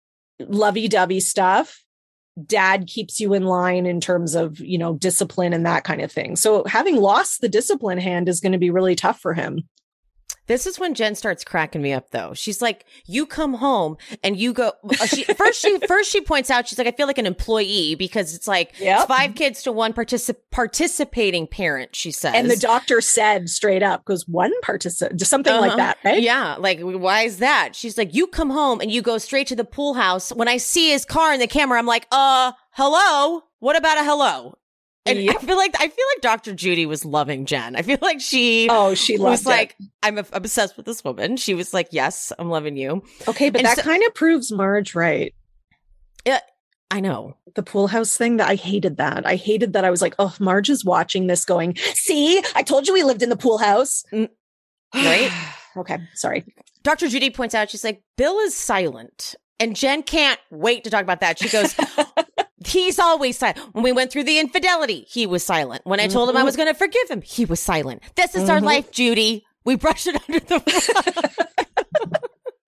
lovey-dovey stuff. Dad keeps you in line in terms of, you know, discipline and that kind of thing. So having lost the discipline hand is going to be really tough for him. This is when Jen starts cracking me up, though. She's like, you come home and you go, she, first she first she points out, she's like, I feel like an employee because it's like yep. it's five kids to one particip- participating parent, she says. And the doctor said straight up, goes one participant, something uh-huh. like that, right? Yeah. Like, why is that? She's like, you come home and you go straight to the pool house. When I see his car in the camera, I'm like, uh, hello? What about a hello? And yep. I feel like I feel like Doctor Judy was loving Jen. I feel like she oh she loved was it. like, I'm obsessed with this woman. She was like, yes, I'm loving you. Okay, but and that so, kind of proves Marge right. Yeah, I know. The pool house thing, that I hated that. I hated that. I was like, oh, Marge is watching this going, see, I told you we lived in the pool house. Mm, right? Okay, sorry. Doctor Judy points out, she's like, Bill is silent. And Jen can't wait to talk about that. She goes, he's always silent. When we went through the infidelity, he was silent. When I told mm-hmm. him I was going to forgive him, he was silent. This is mm-hmm. our life, Judy. We brushed it under the rug.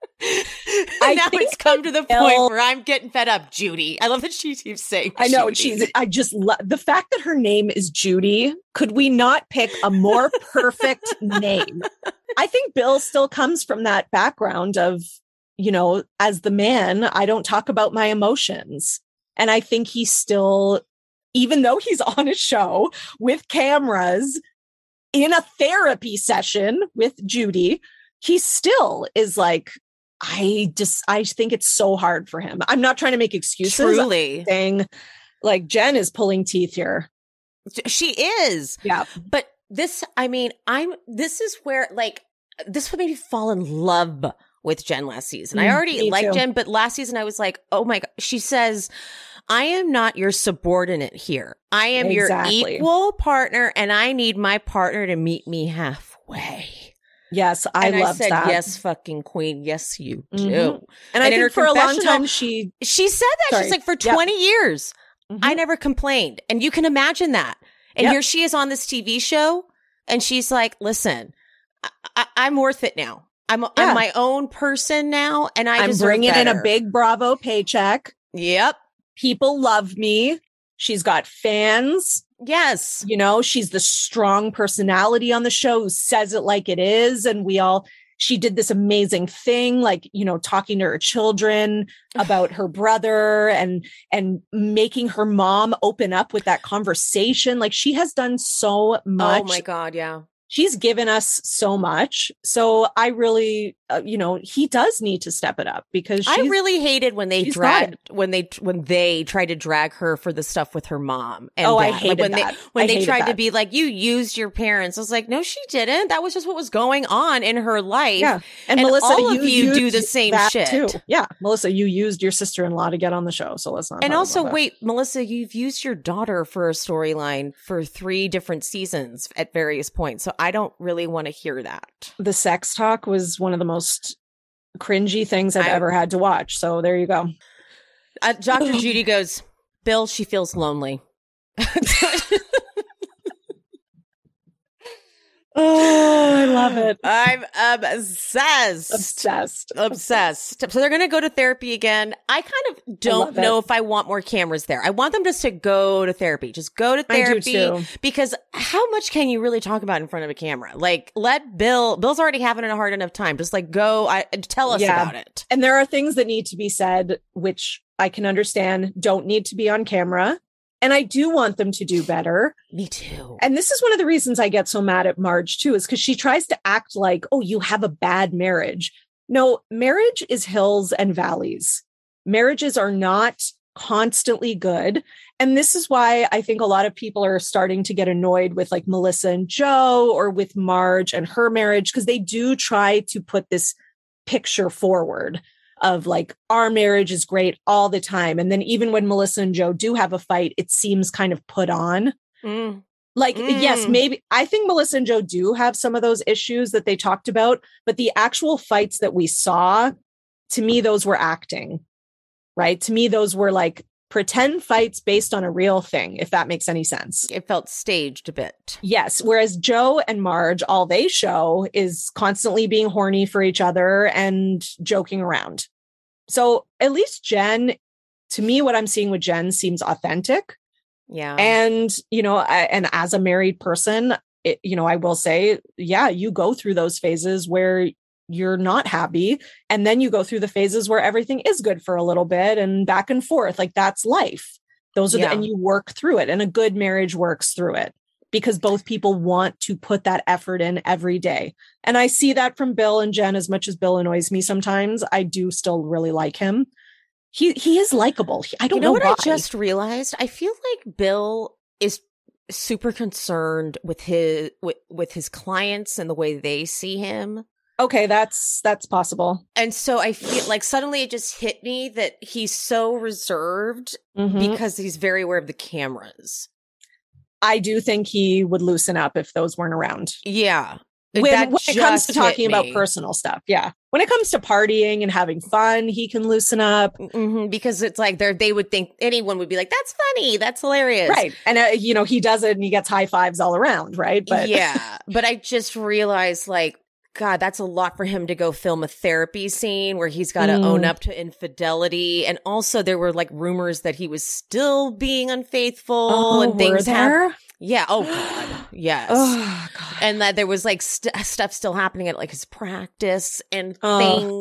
And now it's come to the Bill, point where I'm getting fed up, Judy. I love that she keeps saying I know. Judy. She's, I just love the fact that her name is Judy. Could we not pick a more perfect name? I think Bill still comes from that background of, you know, as the man, I don't talk about my emotions. And I think he's still, even though he's on a show with cameras in a therapy session with Judy, he still is like, I just, I think it's so hard for him. I'm not trying to make excuses. Truly. I'm saying like Jen is pulling teeth here. She is. Yeah. But this, I mean, I'm, this is where like, this would make me fall in love with Jen last season. I already Me liked too. Jen, but last season I was like, oh my God. She says, I am not your subordinate here. I am Exactly. your equal partner and I need my partner to meet me halfway. Yes, I and love I said, that. yes, fucking queen. Yes, you do. Mm-hmm. And, and I think for a long confessional, time she... She said that. Sorry. She's like, for Yep. twenty years, Mhm. I never complained. And you can imagine that. And Yep. here she is on this T V show and she's like, listen, I- I- I'm worth it now. I'm, Yeah. I'm my own person now, and I I'm deserve bringing in better. a big Bravo paycheck. Yep. People love me. She's got fans. Yes. You know, she's the strong personality on the show who says it like it is. And we all, she did this amazing thing, like, you know, talking to her children about her brother and, and making her mom open up with that conversation. Like, she has done so much. Oh my God. Yeah. She's given us so much. So I really, uh, you know, he does need to step it up because I she's, really hated when they she's got dragged it. when they when they tried to drag her for the stuff with her mom. And Oh, I dad. hated when that. they when I they hated tried to that. be like, you used your parents. I was like, no, she didn't. That was just what was going on in her life. Yeah. And, And Melissa, all you, of you do used the same that shit. too. Yeah. Melissa, you used your sister-in-law to get on the show. So let's not. And talk also, about that. wait, Melissa, you've used your daughter for a storyline for three different seasons at various points. So I don't really want to hear that. The sex talk was one of the most cringy things I've I- ever had to watch. So there you go. Uh, Doctor Judy goes, Bill, she feels lonely. Oh, I love it. I'm obsessed. Obsessed. Obsessed. So they're going to go to therapy again. I kind of don't love it. know if I want more cameras there. I want them just to go to therapy. Just go to I do therapy too. because how much can you really talk about in front of a camera? Like, let Bill, Bill's already having a hard enough time. Just like go, I, tell us Yeah. about it. And there are things that need to be said, which I can understand don't need to be on camera. And I do want them to do better. Me too. And this is one of the reasons I get so mad at Marge too, is because she tries to act like, oh, you have a bad marriage. No, marriage is hills and valleys. Marriages are not constantly good. And this is why I think a lot of people are starting to get annoyed with like Melissa and Joe or with Marge and her marriage, because they do try to put this picture forward of like, our marriage is great all the time. And then even when Melissa and Joe do have a fight, it seems kind of put on. Mm. Like, Mm. yes, maybe I think Melissa and Joe do have some of those issues that they talked about, but the actual fights that we saw, to me, those were acting, right? To me, those were like pretend fights based on a real thing, if that makes any sense. It felt staged a bit. Yes. Whereas Joe and Marge, all they show is constantly being horny for each other and joking around. So at least Jen, to me, what I'm seeing with Jen seems authentic. Yeah. And, you know, I, and as a married person, it, you know, I will say, yeah, you go through those phases where you're not happy. And then you go through the phases where everything is good for a little bit and back and forth. Like, that's life. Those are Yeah. the, and you work through it. And a good marriage works through it because both people want to put that effort in every day. And I see that from Bill and Jen. As much as Bill annoys me sometimes, I do still really like him. He he is likable. He- I don't you know, know what why. I just realized? I feel like Bill is super concerned with his with, with his clients and the way they see him. Okay, that's that's possible. And so I feel like suddenly it just hit me that he's so reserved Mhm. because he's very aware of the cameras. I do think he would loosen up if those weren't around. Yeah. When, That when it comes just to hit talking about me. personal stuff, yeah. When it comes to partying and having fun, he can loosen up. Mhm, because it's like they they would think anyone would be like, that's funny, that's hilarious. Right. And, uh, you know, he does it and he gets high fives all around, right? But yeah. But I just realized, like, God, that's a lot for him to go film a therapy scene where he's got to Mm. own up to infidelity. And also there were like rumors that he was still being unfaithful oh, and things were hap- there? Yeah. Oh God. Yes. Oh, God. And that there was like st- stuff still happening at like his practice and Oh.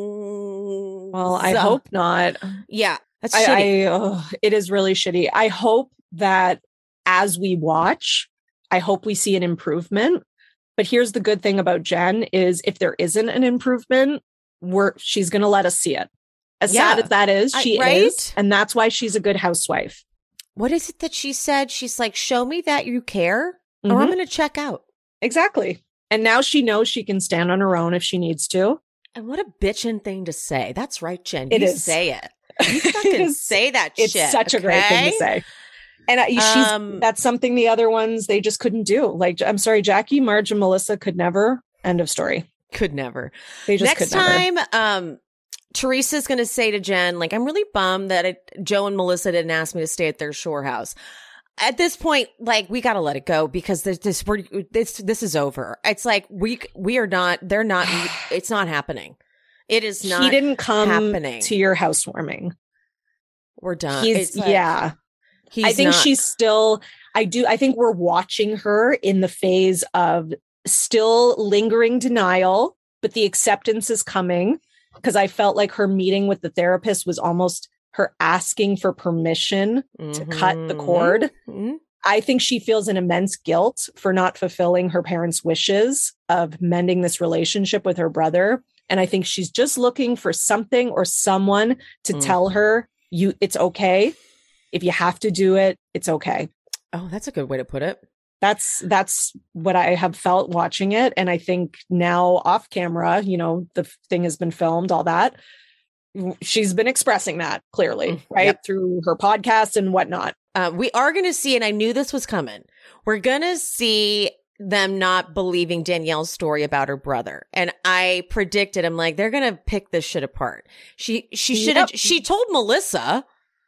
things. Well, I hope not. Yeah. That's shitty. I, I oh, it is really shitty. I hope that as we watch, I hope we see an improvement. But here's the good thing about Jen is if there isn't an improvement, we're she's going to let us see it. As Yeah. sad as that is, I- she right? is. And that's why she's a good housewife. What is it that she said? She's like, show me that you care or Mhm. I'm going to check out. Exactly. And now she knows she can stand on her own if she needs to. And what a bitchin' thing to say. That's right, Jen. It you is. say it. You It fucking is- say that It's shit. such a great thing okay? to say. And I, she's Um, that's something the other ones, they just couldn't do. Like, I'm sorry, Jackie, Marge, and Melissa could never. End of story. Could never. They just Next could never. time, um, Teresa's going to say to Jen, like, I'm really bummed that it, Joe and Melissa didn't ask me to stay at their shore house. At this point, like, we got to let it go because this, this, we're, this, this is over. It's like, we, we are not, they're not, it's not happening. It is not He didn't come happening. to your housewarming. We're done. He's, It's like, yeah. he's I think not- she's still, I do, I think we're watching her in the phase of still lingering denial, but the acceptance is coming, because I felt like her meeting with the therapist was almost her asking for permission mm-hmm. to cut the cord. Mm-hmm. I think she feels an immense guilt for not fulfilling her parents' wishes of mending this relationship with her brother. And I think she's just looking for something or someone to mm. tell her, you, it's okay. If you have to do it, it's okay. Oh, that's a good way to put it. That's, that's what I have felt watching it. And I think now off camera, you know, the thing has been filmed, all that. She's been expressing that clearly, right? Yep. Through her podcast and whatnot. Uh, we are going to see, and I knew this was coming, we're going to see them not believing Danielle's story about her brother. And I predicted, I'm like, they're going to pick this shit apart. She, she should have, yep. she told Melissa.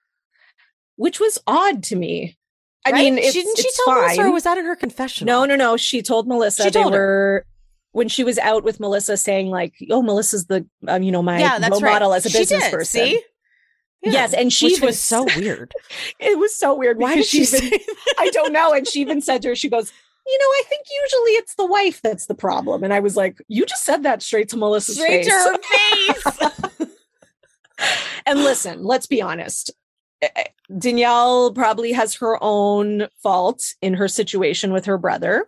Which was odd to me. I right? mean, it's, she, didn't it's she tell fine. Melissa, or was that in her confessional? No, no, no. She told Melissa. She they told were her. When she was out with Melissa saying like, oh, Melissa's the, um, you know, my yeah, that's role right. model as a she business did, person. See? Yeah. Yes. And she Which even, was so weird. It was so weird. Why did she, she even, say that? I don't know. And she even said to her, she goes, you know, I think usually it's the wife that's the problem. And I was like, you just said that straight to Melissa's straight face. Straight to her face. And listen, let's be honest. Danielle probably has her own fault in her situation with her brother,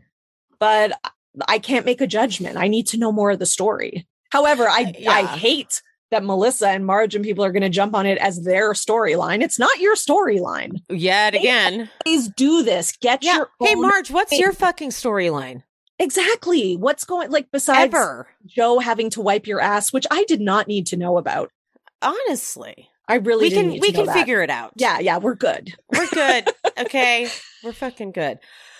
but I can't make a judgment. I need to know more of the story. However, I, yeah. I hate that Melissa and Marge and people are going to jump on it as their storyline. It's not your storyline. Yet again. Please do this. Get yeah. your Hey, own Marge, what's thing. your fucking storyline? Exactly. What's going, like, besides Ever. Joe having to wipe your ass, which I did not need to know about. Honestly. I really we didn't can need we to know can that. figure it out. Yeah, yeah, we're good. We're good. Okay. We're fucking good.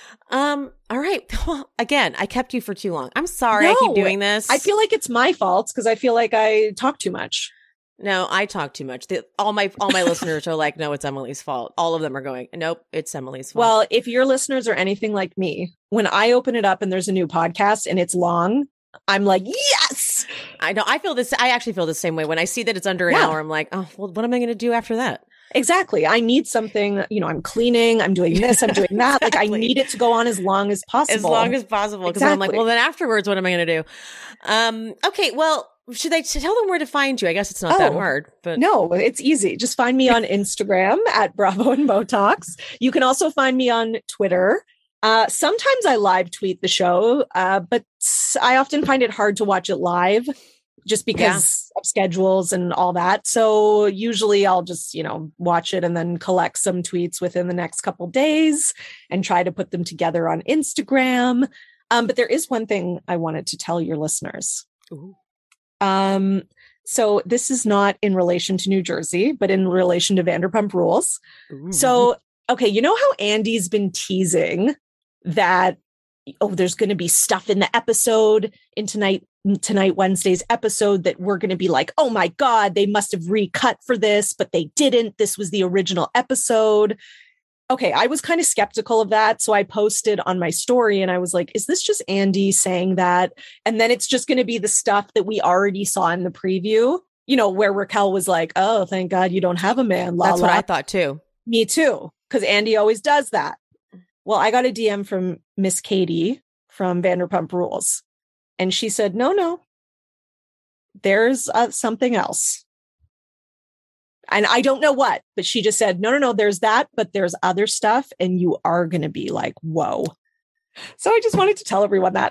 Um, all right. Well, again, I kept you for too long. I'm sorry no, I keep doing this. I feel like it's my fault because I feel like I talk too much. No, I talk too much. The, all my all my listeners are like, no, it's Emily's fault. All of them are going, nope, it's Emily's fault. Well, if your listeners are anything like me, when I open it up and there's a new podcast and it's long, I'm like, yes. I know. I feel this. I actually feel the same way. When I see that it's under an yeah. hour, I'm like, oh, well, what am I going to do after that? Exactly. I need something, you know, I'm cleaning, I'm doing this, I'm doing that. Exactly. Like I need it to go on as long as possible. As long as possible. Because exactly. I'm like, well, then afterwards, what am I going to do? Um, okay. Well, should I tell them where to find you? I guess it's not oh, that hard, but no, it's easy. Just find me on Instagram at Bravo and Botox. You can also find me on Twitter. Uh, sometimes I live tweet the show, uh, but I often find it hard to watch it live just because yeah. of schedules and all that. So usually I'll just, you know, watch it and then collect some tweets within the next couple days and try to put them together on Instagram. Um, but there is one thing I wanted to tell your listeners. Ooh. Um, so this is not in relation to New Jersey, but in relation to Vanderpump Rules. Ooh. So, okay, you know how Andy's been teasing that, oh, there's going to be stuff in the episode in tonight, tonight, Wednesday's episode that we're going to be like, oh my God, they must have recut for this, but they didn't. This was the original episode. Okay, I was kind of skeptical of that. So I posted on my story and I was like, is this just Andy saying that? And then it's just going to be the stuff that we already saw in the preview, you know, where Raquel was like, oh, thank God you don't have a man. La, That's la. what I thought too. Me too. Because Andy always does that. Well, I got a D M from Miss Katie from Vanderpump Rules. And she said, no, no, there's uh, something else. And I don't know what, but she just said, no, no, no, there's that, but there's other stuff. And you are going to be like, whoa. So I just wanted to tell everyone that.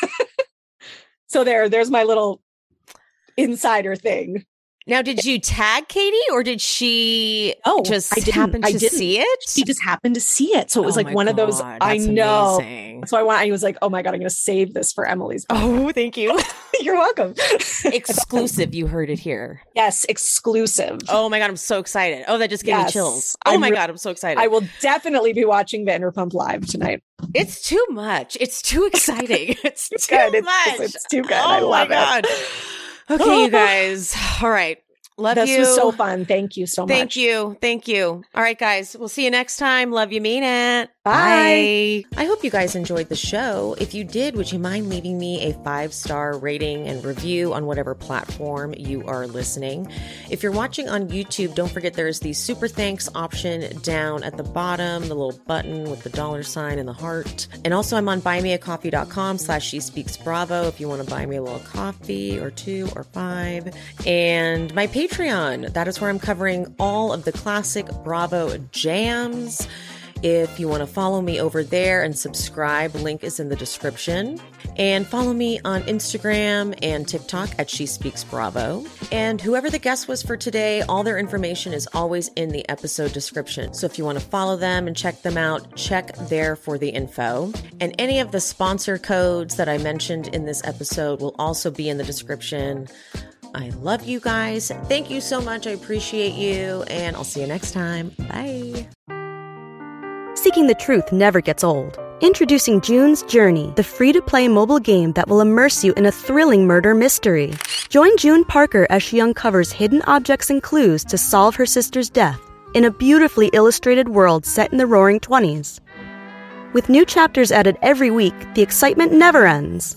So there, there's my little insider thing. Now, did you tag Katie or did she oh, just I didn't, happen to I didn't. see it? She just happened to see it. So it was oh like one God, of those, I know. Amazing. So I want, I was like, oh my God, I'm going to save this for Emily's. Oh, thank you. You're welcome. Exclusive. You heard it here. Yes. Exclusive. Oh my God. I'm so excited. Oh, that just gave yes, me chills. Oh I'm my re- God. I'm so excited. I will definitely be watching Vanderpump Live tonight. It's too much. It's too exciting. It's, it's too good. much. It's, it's too good. Oh I love my God. it. Okay, you guys. All right. Love this you. This was so fun. Thank you so much. Thank you. Thank you. All right, guys. We'll see you next time. Love you, mean it. Bye. Bye. I hope you guys enjoyed the show. If you did, would you mind leaving me a five-star rating and review on whatever platform you are listening? If you're watching on YouTube, don't forget there's the super thanks option down at the bottom, the little button with the dollar sign and the heart. And also I'm on buymeacoffee.com slash she speaks Bravo if you want to buy me a little coffee or two or five. And my Patreon, that is where I'm covering all of the classic Bravo jams. If you want to follow me over there and subscribe, link is in the description. And follow me on Instagram and TikTok at She Speaks Bravo. And whoever the guest was for today, all their information is always in the episode description. So if you want to follow them and check them out, check there for the info. And any of the sponsor codes that I mentioned in this episode will also be in the description. I love you guys. Thank you so much. I appreciate you. And I'll see you next time. Bye. Seeking the truth never gets old. Introducing June's Journey, the free-to-play mobile game that will immerse you in a thrilling murder mystery. Join June Parker as she uncovers hidden objects and clues to solve her sister's death in a beautifully illustrated world set in the Roaring Twenties. With new chapters added every week, the excitement never ends.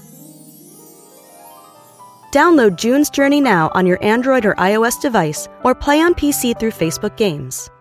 Download June's Journey now on your Android or iOS device or play on P C through Facebook Games.